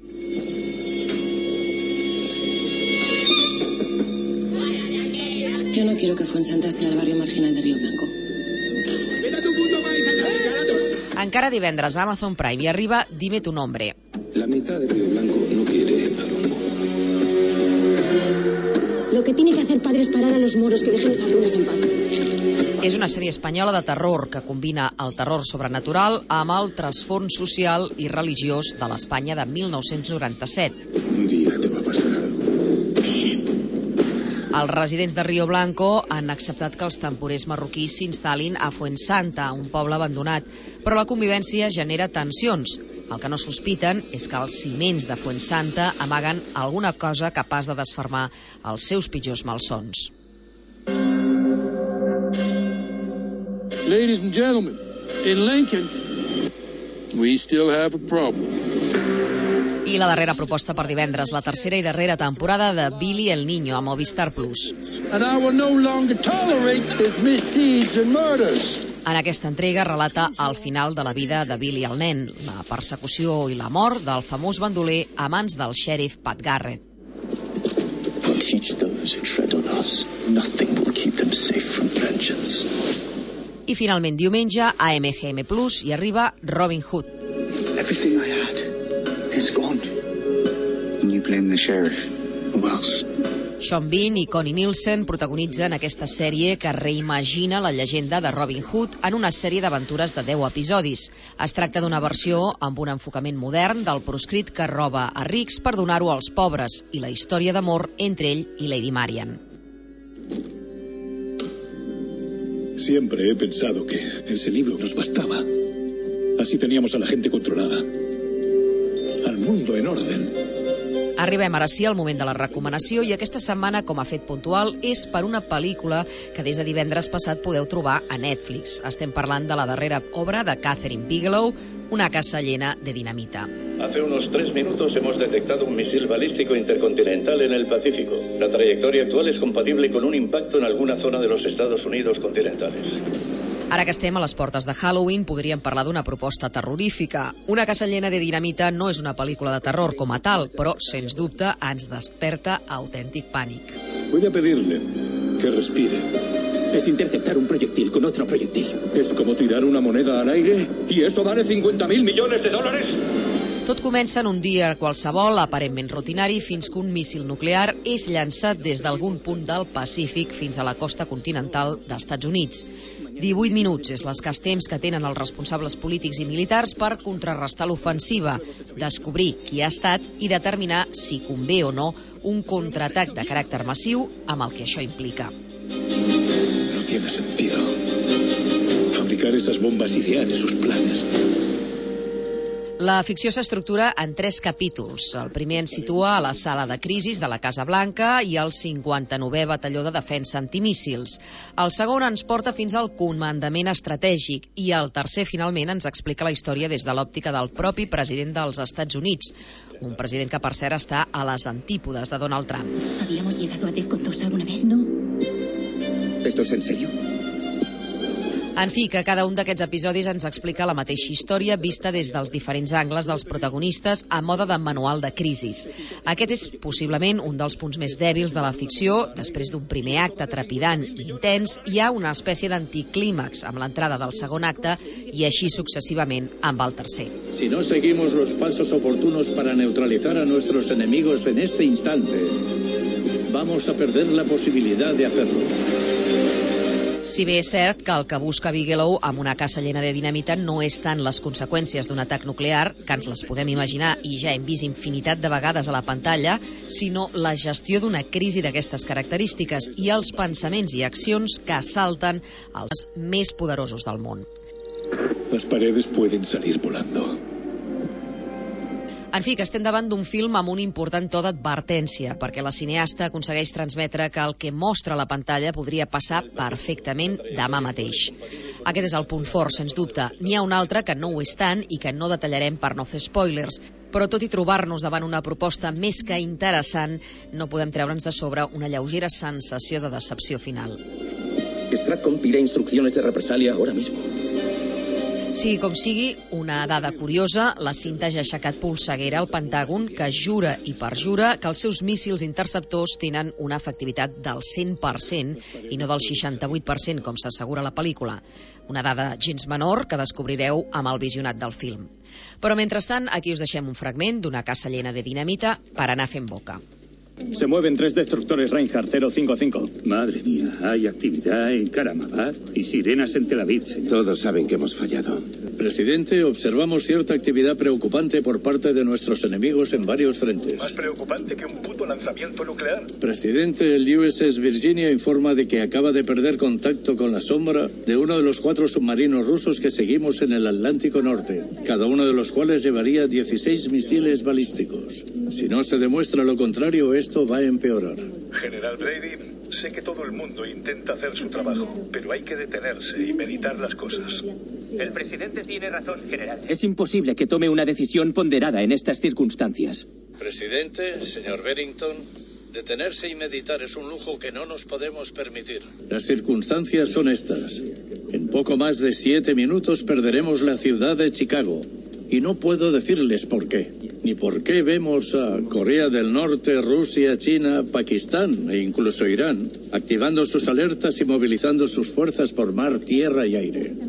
Yo no quiero que Fuensanta sea el barrio marginal de Río Blanco. Encara divendres a Amazon Prime hi arriba Dime tu nombre. La mitad de Río Blanco no quiere a Longo. Lo que tiene que hacer padre es parar a los moros, que dejen esas runas en paz. És una sèrie espanyola de terror que combina el terror sobrenatural amb el trasfons social i religiós de l'Espanya de mil nou-cents noranta-set. Un día te va a pasar algo. ¿Qué es? Els residents de Río Blanco han acceptat que els temporers marroquís s'instal·lin a Fuensanta, un poble abandonat, però la convivència genera tensions. El que no sospiten és que els ciments de Fuensanta amaguen alguna cosa capaç de desfermar els seus pitjors malsons. Ladies and gentlemen, in Lincoln, we still have a problem. I la darrera proposta per divendres, la tercera i darrera temporada de Billy el Niño a Movistar Plus. And I will no longer tolerate his misdeeds and murders. En aquesta entrega relata el final de la vida de Billy el nen, la persecució i la mort del famós bandoler a mans del xèrif Pat Garrett. I'll teach those who tread on us. Nothing will keep them safe from vengeance. I finalment diumenge a M G M Plus hi arriba Robin Hood. Everything I had is gone. And you blame the sheriff? Who else? Sean Bean i Connie Nielsen protagonitzen aquesta sèrie que reimagina la llegenda de Robin Hood en una sèrie d'aventures de deu episodis. Es tracta d'una versió amb un enfocament modern del proscrit que roba a rics per donar-ho als pobres i la història d'amor entre ell i Lady Marian. Siempre he pensado que ese libro nos bastaba. Así teníamos a la gente controlada. Al mundo en orden. Arribem ara sí al moment de la recomanació i aquesta setmana, com a fet puntual, és per una pel·lícula que des de divendres passat podeu trobar a Netflix. Estem parlant de la darrera obra de Catherine Bigelow, Una casa llena de dinamita. Hace unos tres minutos hemos detectado un misil balístico intercontinental en el Pacífico. La trayectoria actual es compatible con un impacto en alguna zona de los Estados Unidos continentales. Ara que estem a les portes de Halloween, podríem parlar d'una proposta terrorífica. Una casa llena de dinamita no és una pel·lícula de terror com a tal, però, sens dubte, ens desperta autèntic pànic. Voy a pedirle que respire. Es interceptar un proyectil con otro proyectil. Es como tirar una moneda al aire y eso vale cincuenta mil millones de dólares. Tot comença en un dia qualsevol, aparentment rutinari, fins que un míssil nuclear és llançat des d'algun punt del Pacífic fins a la costa continental d'Estats Units. divuit minuts és l'escàs temps que tenen els responsables polítics i militars per contrarrestar l'ofensiva, descobrir qui ha estat i determinar si convé o no un contraatac de caràcter massiu amb el que això implica. No tiene sentido fabricar esas bombas y idear sus planes. La ficció s'estructura en tres capítols. El primer ens situa a la sala de crisis de la Casa Blanca i al cinquanta-novè Batalló de Defensa Antimíssils. El segon ens porta fins al comandament estratègic i el tercer, finalment, ens explica la història des de l'òptica del propi president dels Estats Units, un president que, per cert, està a les antípodes de Donald Trump. Habíamos llegado a Defcon dos alguna vez, ¿no? ¿Esto es en serio? En fi, que cada un d'aquests episodis ens explica la mateixa història vista des dels diferents angles dels protagonistes a mode de manual de crisis. Aquest és possiblement un dels punts més dèbils de la ficció. Després d'un primer acte trepidant i intens, hi ha una espècie d'anticlímax amb l'entrada del segon acte i així successivament amb el tercer. Si no seguimos los pasos oportunos para neutralizar a nuestros enemigos en este instante, vamos a perder la posibilidad de hacerlo. Si bé és cert que el que busca Bigelow amb Una casa llena de dinamita no és tant les conseqüències d'un atac nuclear, que ens les podem imaginar i ja hem vist infinitat de vegades a la pantalla, sinó la gestió d'una crisi d'aquestes característiques i els pensaments i accions que assalten els més poderosos del món. Las paredes pueden salir volando. En fi, que estem davant d'un film amb un important to d'advertència, perquè la cineasta aconsegueix transmetre que el que mostra a la pantalla podria passar perfectament demà mateix. Aquest és el punt fort, sens dubte. N'hi ha un altre que no ho és tant i que no detallarem per no fer spoilers, però tot i trobar-nos davant una proposta més que interessant, no podem treure'ns de sobre una lleugera sensació de decepció final. Stratcom pide instrucciones de represalia ahora mismo. Sigui com sigui, una dada curiosa, la cinta ja ha aixecat polseguera al Pentàgon, que jura i perjura que els seus míssils interceptors tenen una efectivitat del cent per cent i no del seixanta-vuit per cent, com s'assegura a la pel·lícula. Una dada gens menor que descobrireu amb el visionat del film. Però mentrestant, aquí us deixem un fragment d'Una casa llena de dinamita per anar fent boca. Se mueven tres destructores Reinhardt cero cinco cinco. Madre mía, hay actividad en Karamabad y sirenas en Tel Aviv, señor. Todos saben que hemos fallado. Presidente, observamos cierta actividad preocupante por parte de nuestros enemigos en varios frentes. Más preocupante que un puto lanzamiento nuclear. Presidente, el U S S Virginia informa de que acaba de perder contacto con la sombra de uno de los cuatro submarinos rusos que seguimos en el Atlántico Norte, cada uno de los cuales llevaría dieciséis misiles balísticos. Si no se demuestra lo contrario, esto va a empeorar. General Brady, sé que todo el mundo intenta hacer su trabajo, pero hay que detenerse y meditar las cosas. El presidente tiene razón, general. Es imposible que tome una decisión ponderada en estas circunstancias. Presidente, señor Barrington, detenerse y meditar es un lujo que no nos podemos permitir. Las circunstancias son estas. En poco más de siete minutos perderemos la ciudad de Chicago. Y no puedo decirles por qué. Ni por qué vemos a Corea del Norte, Rusia, China, Pakistán e incluso Irán activando sus alertas y movilizando sus fuerzas por mar, tierra y aire.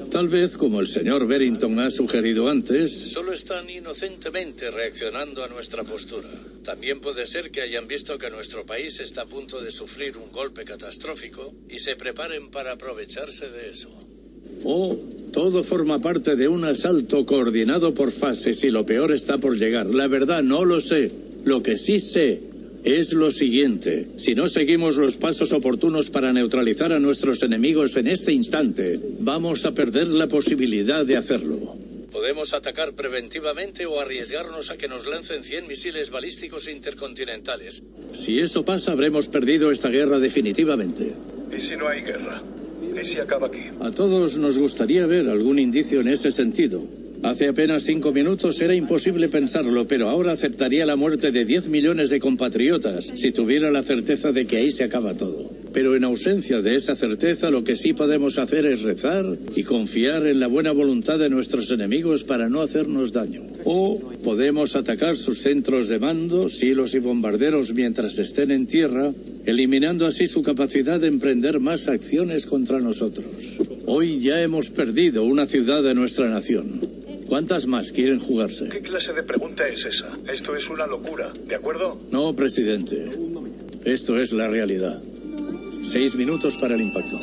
Tal vez, como el señor Barrington ha sugerido antes, solo están inocentemente reaccionando a nuestra postura. También puede ser que hayan visto que nuestro país está a punto de sufrir un golpe catastrófico y se preparen para aprovecharse de eso. O todo forma parte de un asalto coordinado por fases y lo peor está por llegar. La verdad, no lo sé. Lo que sí sé es lo siguiente: si no seguimos los pasos oportunos para neutralizar a nuestros enemigos en este instante, vamos a perder la posibilidad de hacerlo. Podemos atacar preventivamente o arriesgarnos a que nos lancen cien misiles balísticos intercontinentales. Si eso pasa, habremos perdido esta guerra definitivamente. ¿Y si no hay guerra? ¿Y si acaba aquí? A todos nos gustaría ver algún indicio en ese sentido. Hace apenas cinco minutos era imposible pensarlo, pero ahora aceptaría la muerte de diez millones de compatriotas si tuviera la certeza de que ahí se acaba todo. Pero en ausencia de esa certeza, lo que sí podemos hacer es rezar y confiar en la buena voluntad de nuestros enemigos para no hacernos daño. O podemos atacar sus centros de mando, silos y bombarderos mientras estén en tierra, eliminando así su capacidad de emprender más acciones contra nosotros. Hoy ya hemos perdido una ciudad de nuestra nación. ¿Cuántas más quieren jugarse? ¿Qué clase de pregunta es esa? Esto es una locura, ¿de acuerdo? No, presidente. Esto es la realidad. Seis minutos para el impacto.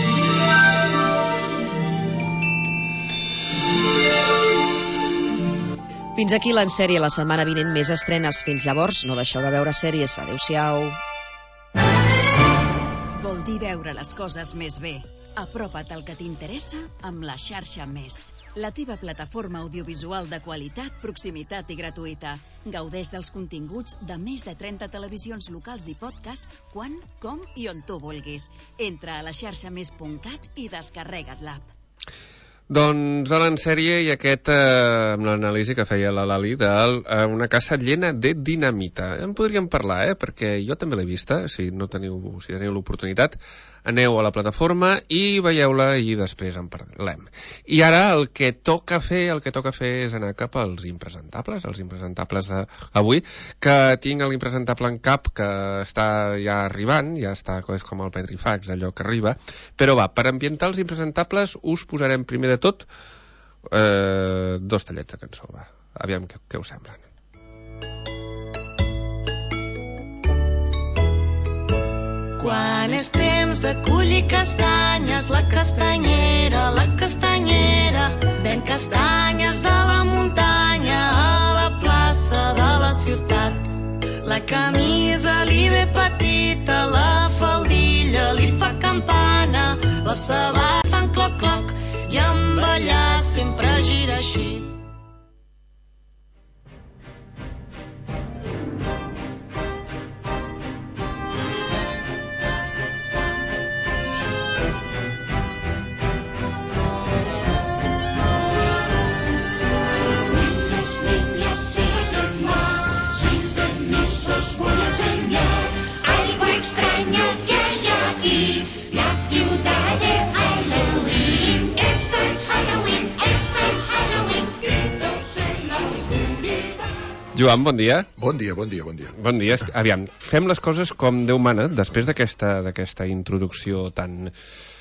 Fins aquí l'Ensèrie. La setmana vinent més estrenes. Fins llavors, no deixeu de veure sèries. Adéu-siau. Vol dir veure les coses més bé. Apropa't al que t'interessa amb la xarxa Més. La teva plataforma audiovisual de qualitat, proximitat i gratuïta. Gaudeix dels continguts de més de trenta televisions locals i podcast quan, com i on tu vulguis. Entra a la xarxa més punt cat i descarrega't l'app. Doncs a l'Ensèrie i aquest, eh, amb l'anàlisi que feia la Lali, d'una casa llena de dinamita. En podríem parlar, eh, perquè jo també l'he vista, si no teniu, si teniu l'oportunitat, aneu a la plataforma i veieu-la i després en parlem. I ara el que toca fer, el que toca fer és anar cap als impresentables, els impresentables d'avui, que tinc l'impresentable en cap, que està ja arribant, ja està, és com el Petrifax, allò que arriba, però va, per ambientar els impresentables us posarem primer de tot eh, dos tallets de cançó, va. Aviam què, què us semblen. Quan és temps de collir castanyes, la castanyera, la castanyera, ven castanyes a la muntanya, a la plaça de la ciutat. La camisa li ve petita, la faldilla li fa campana, les sabates fan cloc-cloc i amb allà sempre gira així. Os voy a enseñar algo extraño que hay aquí, la ciudad de Halloween. Eso es Halloween, eso es Halloween, gritos en la oscuridad. Joan, bon dia. Bon dia, bon dia, bon dia. Bon dia. Aviam, fem les coses com Déu mana, després d'aquesta d'aquesta introducció tan...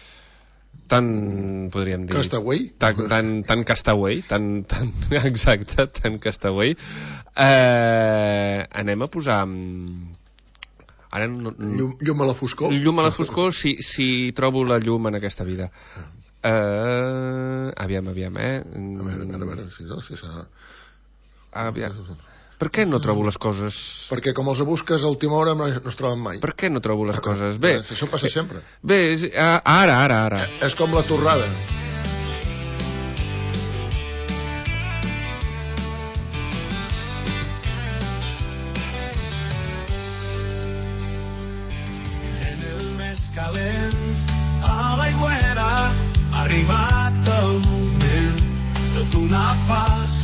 tan, podríem dir... Castaway? Tan, tan, tan castaway, tan, tan, exacte, tan castaway. Eh, anem a posar... Ara no, no... Llum, llum a la foscor? Llum a la foscor, si, si trobo la llum en aquesta vida. Eh, aviam, aviam, eh? A veure, a veure, si no, si s'ha... Aviam. Per què no trobo les coses? Perquè com els busques a última hora no es troben mai. Per què no trobo les coses? Bé, això passa sempre. Bé, és, ara, ara, ara. És com la torrada. En el més calent, a l'aigüera, ha arribat el moment de donar pas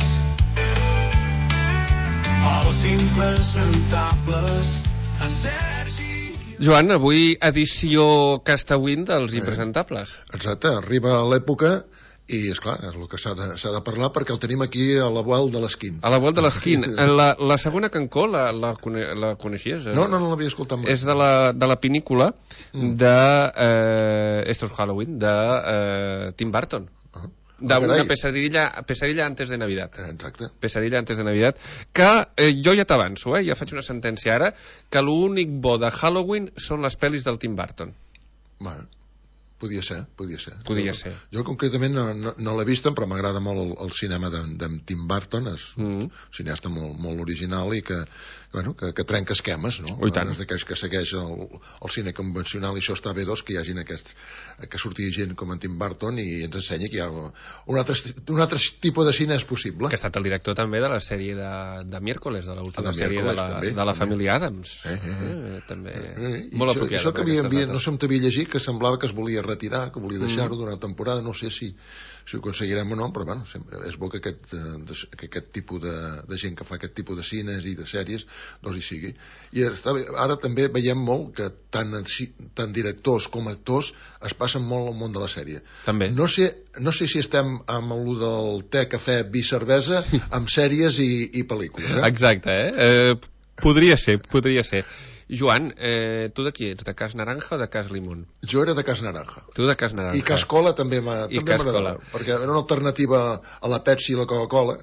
als impresentables, en Sergi... Joan, avui edició Castawin dels impresentables. Exacte, arriba l'època i, esclar, és el que s'ha de, s'ha de parlar perquè el tenim aquí a la Vuel de l'Esquin. A la Vuel de l'Esquin. La, la segona cancó, la, la, la coneixies? No, no, no l'havia escoltat mai. És de la, de la pinícula de... Eh, Esto es Halloween, de eh, Tim Burton. d'una pesadilla, pesadilla antes de Navidad. Exacte. Pesadilla antes de Navidad. Que eh, jo ja t'avanço, eh, ja faig una sentència ara, que l'únic bo de Halloween són les pel·lis del Tim Burton. Bueno, podia ser, podia ser. Podia jo, ser. Jo concretament no, no, no l'he vist, però m'agrada molt el, el cinema de, de Tim Burton, és un mm. cineasta molt, molt original i que, bueno, que, que trenca esquemes, no? Oh, és d'aquells que segueix el, el cine convencional, i això està bé, doncs, que hi hagin aquests, que surti gent com en Tim Burton i ens ensenya que hi ha un altre, un altre tipus de cine és possible. Que ha estat el director també de la sèrie de, de Miércoles, de l'última sèrie de la, també, de la també. família Adams. Eh, eh, eh. Eh, també eh, molt això, apropiada. Això que havia, havia, no sé on t'havia llegit, que semblava que es volia retirar, que volia deixar-ho mm. d'una temporada, no sé si si ho aconseguirem o no, però bueno, és bo que aquest, que aquest tipus de, de gent que fa aquest tipus de cines i de sèries doncs hi sigui. I està bé, ara també veiem molt que tant, tant directors com actors es passen molt al món de la sèrie. També. No sé, no sé si estem amb el del te, cafè, vi, cervesa, amb sèries i, i pel·lícules. Eh? Exacte, eh? eh? Podria ser, podria ser. Joan, eh, tu de qui ets? De Cas Naranja o de Cas Limón? Jo era de Cas Naranja. Tu de Cas Naranja. I Cas Cola també m'agradava, perquè era una alternativa a la Pepsi i la Coca-Cola.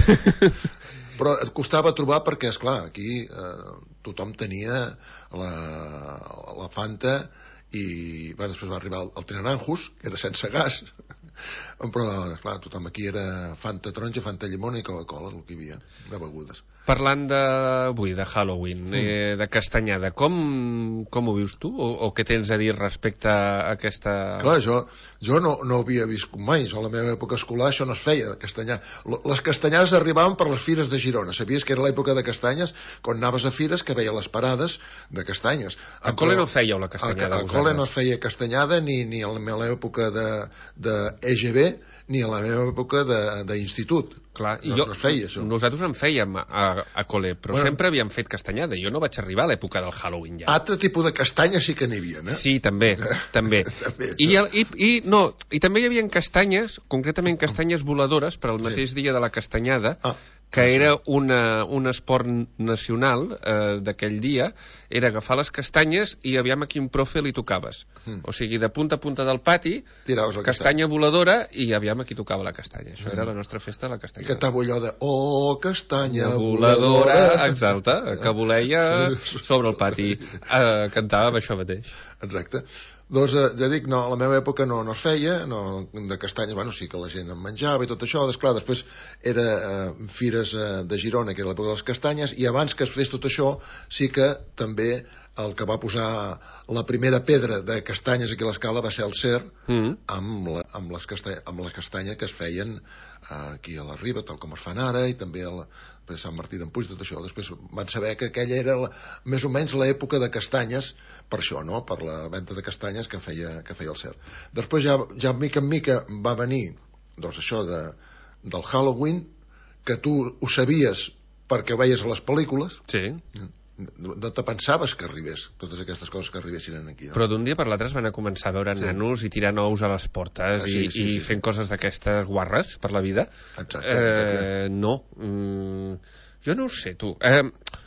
Però et costava trobar perquè, esclar, aquí eh, tothom tenia la, la Fanta i va, després va arribar el, el Tinaranjos, que era sense gas, però, esclar, tothom aquí era Fanta taronja, Fanta llimona i Coca-Cola, el que hi havia, de begudes. Parlant d'avui, de Halloween, mm. eh, de Castanyada, com, com ho vius tu? O, o què tens a dir respecte a aquesta... Clar, jo, jo no, no havia viscut mai, a la meva època escolar això no es feia, de castanyar. Les castanyades arribaven per les fires de Girona, sabies que era l'època de castanyes, quan anaves a fires que veia les parades de castanyes. A Cole no fèieu la castanyada? A, a Cole no es feia castanyada ni, ni a l'època de, de E G B, ni a la meva època d'institut. Clar, i no, jo, no es feia, això. Nosaltres en fèiem a, a Cole, però bueno, sempre havíem fet castanyada. Jo no vaig arribar a l'època del Halloween ja. Altre tipus de castanyes sí que n'hi havia, eh? Sí, també, també. també I, el, i, i, no, I també hi havia castanyes, concretament castanyes voladores, per al mateix sí. dia de la castanyada, ah. que era una, un esport nacional eh, d'aquell dia, era agafar les castanyes i aviam a quin profe li tocaves. Mm. O sigui, de punta a punta del pati, castanya, castanya voladora, i aviam a qui tocava la castanya. Això mm. era la nostra festa de la castanya. I cantava allò de, oh, castanya voladora, voladora. Exacte, que voleia sobre el pati. Eh, cantava amb això mateix. Exacte. Doncs, eh, ja dic, no, a la meva època no, no es feia, no, de castanyes, bueno, sí que la gent en menjava i tot això, esclar, després era eh, fires eh, de Girona, que era l'època de les castanyes, i abans que es fes tot això, sí que també el que va posar la primera pedra de castanyes aquí a l'escala va ser el Cer, mm. amb, la, amb, les castanya, amb les castanyes que es feien eh, aquí a la Riba, tal com es fan ara, i també a la, a Sant Martí d'en Puig, tot això. Després van saber que aquella era la, més o menys l'època de castanyes, per això, no?, per la venda de castanyes que feia, que feia el Cer. Després ja, ja mica en mica va venir, doncs això de, del Halloween, que tu ho sabies perquè ho veies a les pel·lícules. Sí. No te pensaves que arribés, totes aquestes coses que arribessin aquí. No? Però d'un dia per l'altre es van a començar a veure sí. nanos i tirar nous a les portes ah, sí, i, sí, i sí, fent sí. coses d'aquestes guarres per la vida. Exacte. Eh, no. Mm, jo no ho sé, tu. Eh,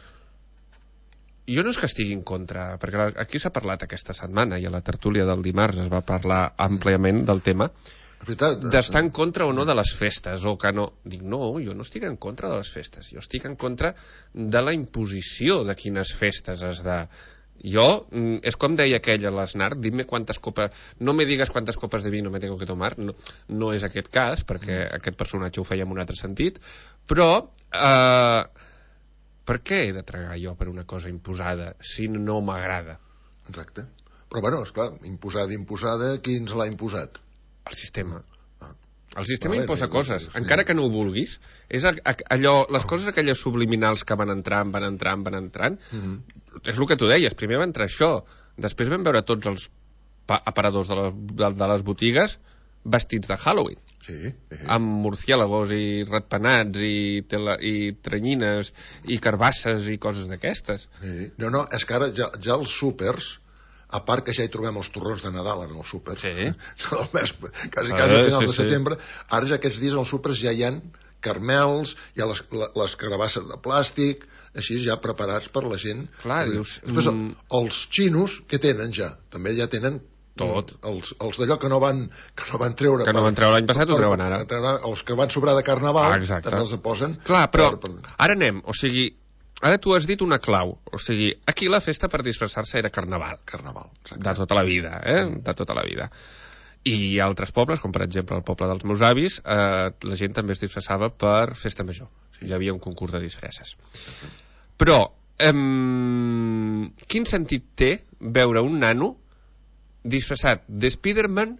jo no és que estigui en contra, perquè aquí s'ha parlat aquesta setmana i a la tertúlia del dimarts es va parlar àmpliament del tema d'estar en contra o no de les festes, o que no. Dic, no, jo no estic en contra de les festes, jo estic en contra de la imposició de quines festes has de... Jo, és com deia aquell a l'Snar, dime quantes copes, no me digues quantes copes de vino me tengo que tomar, no, no és aquest cas, perquè mm. aquest personatge ho feia en un altre sentit, però eh, per què he de tragar jo per una cosa imposada si no m'agrada? Exacte. Però bueno, esclar, imposada, imposada, qui ens l'ha imposat? El sistema. El sistema vale, imposa coses, sí. encara que no ho vulguis. És allò, les coses aquelles subliminals que van entrant, van entrant, van entrant, mm-hmm. és el que tu deies, primer va entrar això, després vam veure tots els aparadors de les, de, de les botigues vestits de Halloween. Sí, sí. Amb murciélagos i ratpenats i, tela, i tranyines i carbasses i coses d'aquestes. Sí. No, no, és que ara ja, ja els súpers, a part que ja hi trobem els torrons de Nadal en els súpers, sí. eh? mes, quasi, quasi a final sí, de setembre, sí. Ara ja aquests dies als súpers ja hi ha carmels, hi ha les, les carabasses de plàstic, així ja preparats per la gent. Clar, dius... Després, mm... els xinos, què tenen ja? També ja tenen Tot. Els, els d'allò que no van que no van treure... Que no van treure l'any passat ho treuen ara. Els que van sobrar de Carnaval ah, també els posen. Clar, però per, per... ara anem, o sigui, ara tu has dit una clau, o sigui, aquí la festa per disfressar-se era Carnaval. Carnaval, exacte. De tota la vida, eh? De tota la vida. I altres pobles, com per exemple el poble dels meus avis, eh, la gent també es disfressava per festa major. Sí. Hi havia un concurs de disfresses. Però, eh, quin sentit té veure un nano disfressat de Spiderman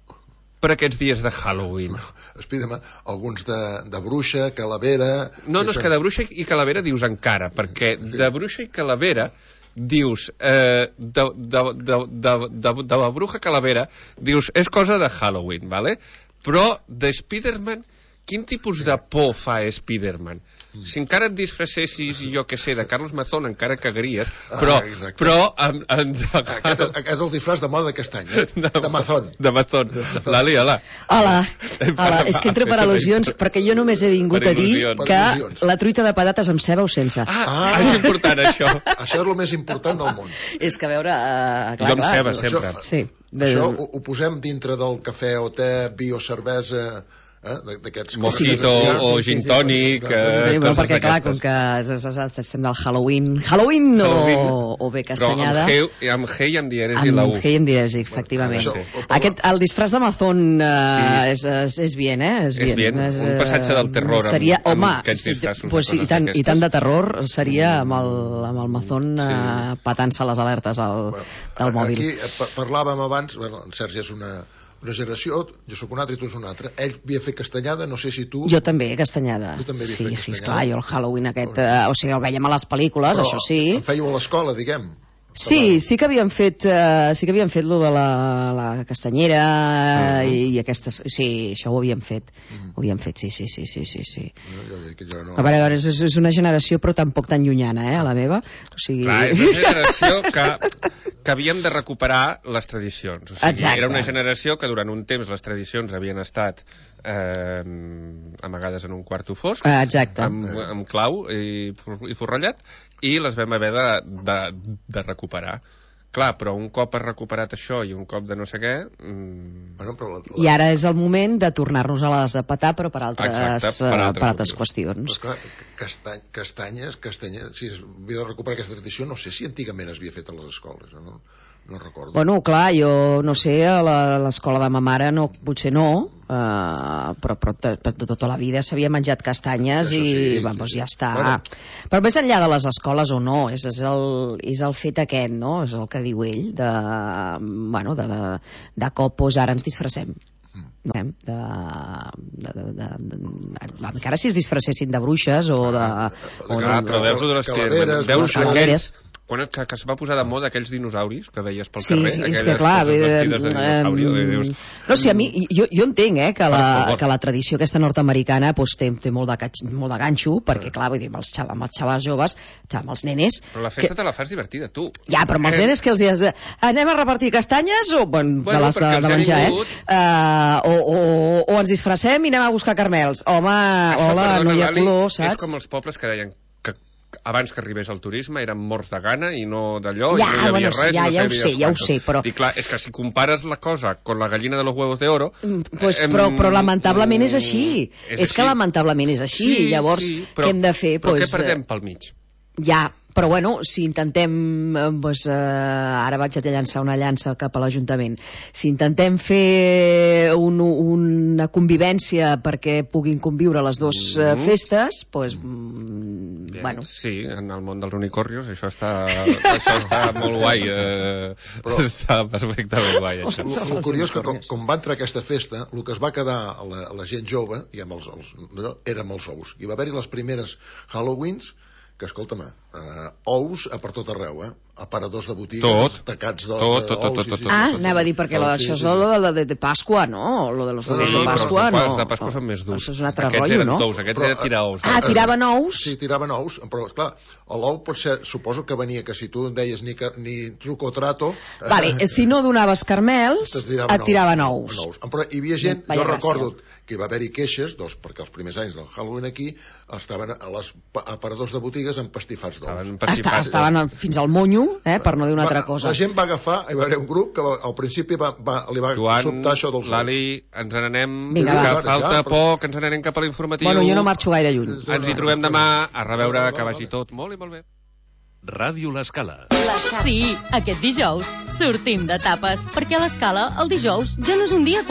per aquests dies de Halloween? Spiderman, alguns de, de bruixa, calavera... No, no, és que de bruixa i calavera dius encara, perquè sí. de bruixa i calavera dius eh, de, de, de, de, de, de la bruja calavera dius, és cosa de Halloween, ¿vale? Però de Spiderman, quin tipus de por fa Spiderman? Si encara et disfressessis, jo que sé, de Carlos Mazón, encara cagaries, però... Ah, però en, en... Aquest, aquest és el disfraç de moda d'aquest any, eh? de, de Mazón. De Mazón. Lali, hola. Hola. Hola. És que entro per al·lusions, perquè jo només he vingut a dir que la truita de patates amb ceba o sense. Ah, ah. És important, això. Això és el més important del món. És que a veure... Uh, clar, jo amb ceba, sempre. Això, sí. Això ho, ho posem dintre del cafè o te, vi o cervesa... Eh, d'aquests mojito sí, o gin tònic sí, sí, sí. eh, bueno, perquè clar, com que estem del Halloween Halloween, Halloween. O, o bé castanyada però amb G i amb dièresi la U amb G i amb dièresi, efectivament bueno, sí. Aquest, el disfraç de Mazón uh, sí. és, és, és bien, eh? És bien, és bien. És, un passatge del terror seria, amb, home, amb aquests disfraços pues, i, tant, i tant de terror seria amb el, amb el Mazón sí. uh, patant-se les alertes al, bueno, del mòbil. Aquí parlàvem abans, bueno, en Sergi és una una generació, jo sóc una altra i tu ets una altra. Ell havia fet castanyada, no sé si tu... Jo també, castanyada. Tu també sí, fet sí, castanyada. Esclar, jo el Halloween aquest, eh, o sigui, el veiem a les pel·lícules, però això sí. Però en fèieu a l'escola, diguem. Sí, sí que havíem fet uh, sí que havíem fet lo de la, la castanyera uh-huh. i, i aquestes... Sí, això ho havíem fet. Uh-huh. Ho havíem fet, sí, sí, sí, sí, sí. sí. No, jo dic que jo no... A veure, és, és una generació però tampoc tan llunyana, eh, a la meva. O sigui... Clar, és una generació que, que havíem de recuperar les tradicions. O sigui, exacte. Era una generació que durant un temps les tradicions havien estat eh, amagades en un quarto fosc, exacte. Amb, amb clau i, i forrellat, i les vam haver de, de, de recuperar. Clar, però un cop has recuperat això i un cop de no sé què... Mmm... Bueno, però la, la... I ara és el moment de tornar-nos a les a petar, però per altres, exacte, per altres, per altres qüestions. Però clar, castany, castanyes, castanyes... Si es havia de recuperar aquesta tradició, no sé si antigament es havia fet a les escoles, no? No recordo. Bueno, clar, jo no sé, a l'escola de ma mare no, potser no, uh, però, però de tota la vida s'havia menjat castanyes i sí, vamos, ja està. Bueno. Però més enllà de les escoles o no, és, és, el, és el fet aquest, no? És el que diu ell, de, bueno, de, de, de cop, doncs ara ens disfressem. No? De, de, de, de, de, encara si es disfressessin de bruixes o de... O de, de, de, de les calaveres, veus aquells... Quan que, que es va posar de moda aquells dinosauris que veies pel sí, carrer, sí, aquelles és que, clar, coses vestides de dinosauri, eh, dius... No, sí, a mi, jo, jo entenc eh, que, la, que la tradició aquesta nord-americana pues, té, té molt, de, molt de ganxo, perquè clar, vull dir, amb els, xav, amb els xavals joves, amb els nenes... Però la festa que... te la fas divertida, tu. Ja, però amb els nenes que els dius, anem a repartir castanyes o bueno, bueno, de les de, de menjar, eh? Uh, o, o, o ens disfressem i anem a buscar carmels. Home, això, hola, perdona, no hi ha color, saps? És com els pobles que deien abans que arribés el turisme eren morts de gana i no d'allò, ja, i no hi havia bueno, res, ja, no ja ho sé, ja ho sé, però... I clar, és que si compares la cosa con la gallina de los huevos de oro... Pues, eh, però, però lamentablement és així. És, és així. Que lamentablement és així. Sí, Llavors, sí, però, què hem de fer? Però pues, què perdem pel mig? Ja, però bueno, si intentem, pues, eh, ara vaig a llançar una llança cap a l'Ajuntament, si intentem fer un, una convivència perquè puguin conviure les dues mm. festes, pues, mm, bueno. Sí, en el món dels unicornios això està, això està molt guai, eh, però està perfectament guai, això. El, el curiós que com, com va entrar aquesta festa, el que es va quedar a la, a la gent jove, diguem, els, els, érem els ous. Hi va haver-hi les primeres Halloweens, que, escolta'm, uh, ous a per tot arreu, eh? Aparadors de botigues, tot, tacats d'ous, tot, tot, tot, tot, ah, anava a dir, perquè lo, això és lo de, de, de Pasqua, no? Lo de los ous sí, de Pasqua, no? Sí, de Pasqua són més durs. Això és un altre aquests rotllo, eren no? Tous, aquests però, eren tirar ous. Ah, tiraven ous? Sí, tiraven ous, però, esclar, l'ou potser, suposo que venia que si tu en deies ni, ni truco o trato... Vale, eh, si no donaves carmels, et tiraven ous. ous. Però hi havia gent, jo recordo que hi va haver-hi queixes, doncs, perquè els primers anys del Halloween aquí estaven a les aparadors de botigues amb pastifats d'ous. estaven Està, participants. estaven fins al monyo, eh, per no dir una altra cosa. La gent va agafar, hi va haver un grup que va, al principi va, va, li va Joan, sobtar això dels Lali, ens n'anem, Vinga, que va. falta Ja, però- poc, ens n'anem cap a l'informatiu. Bueno, jo no marxo gaire lluny. Ens hi trobem demà, a reveure que vagi tot molt i molt bé. Ràdio L'Escala. Sí, aquest dijous sortim de tapes, perquè a l'Escala el dijous ja no és un dia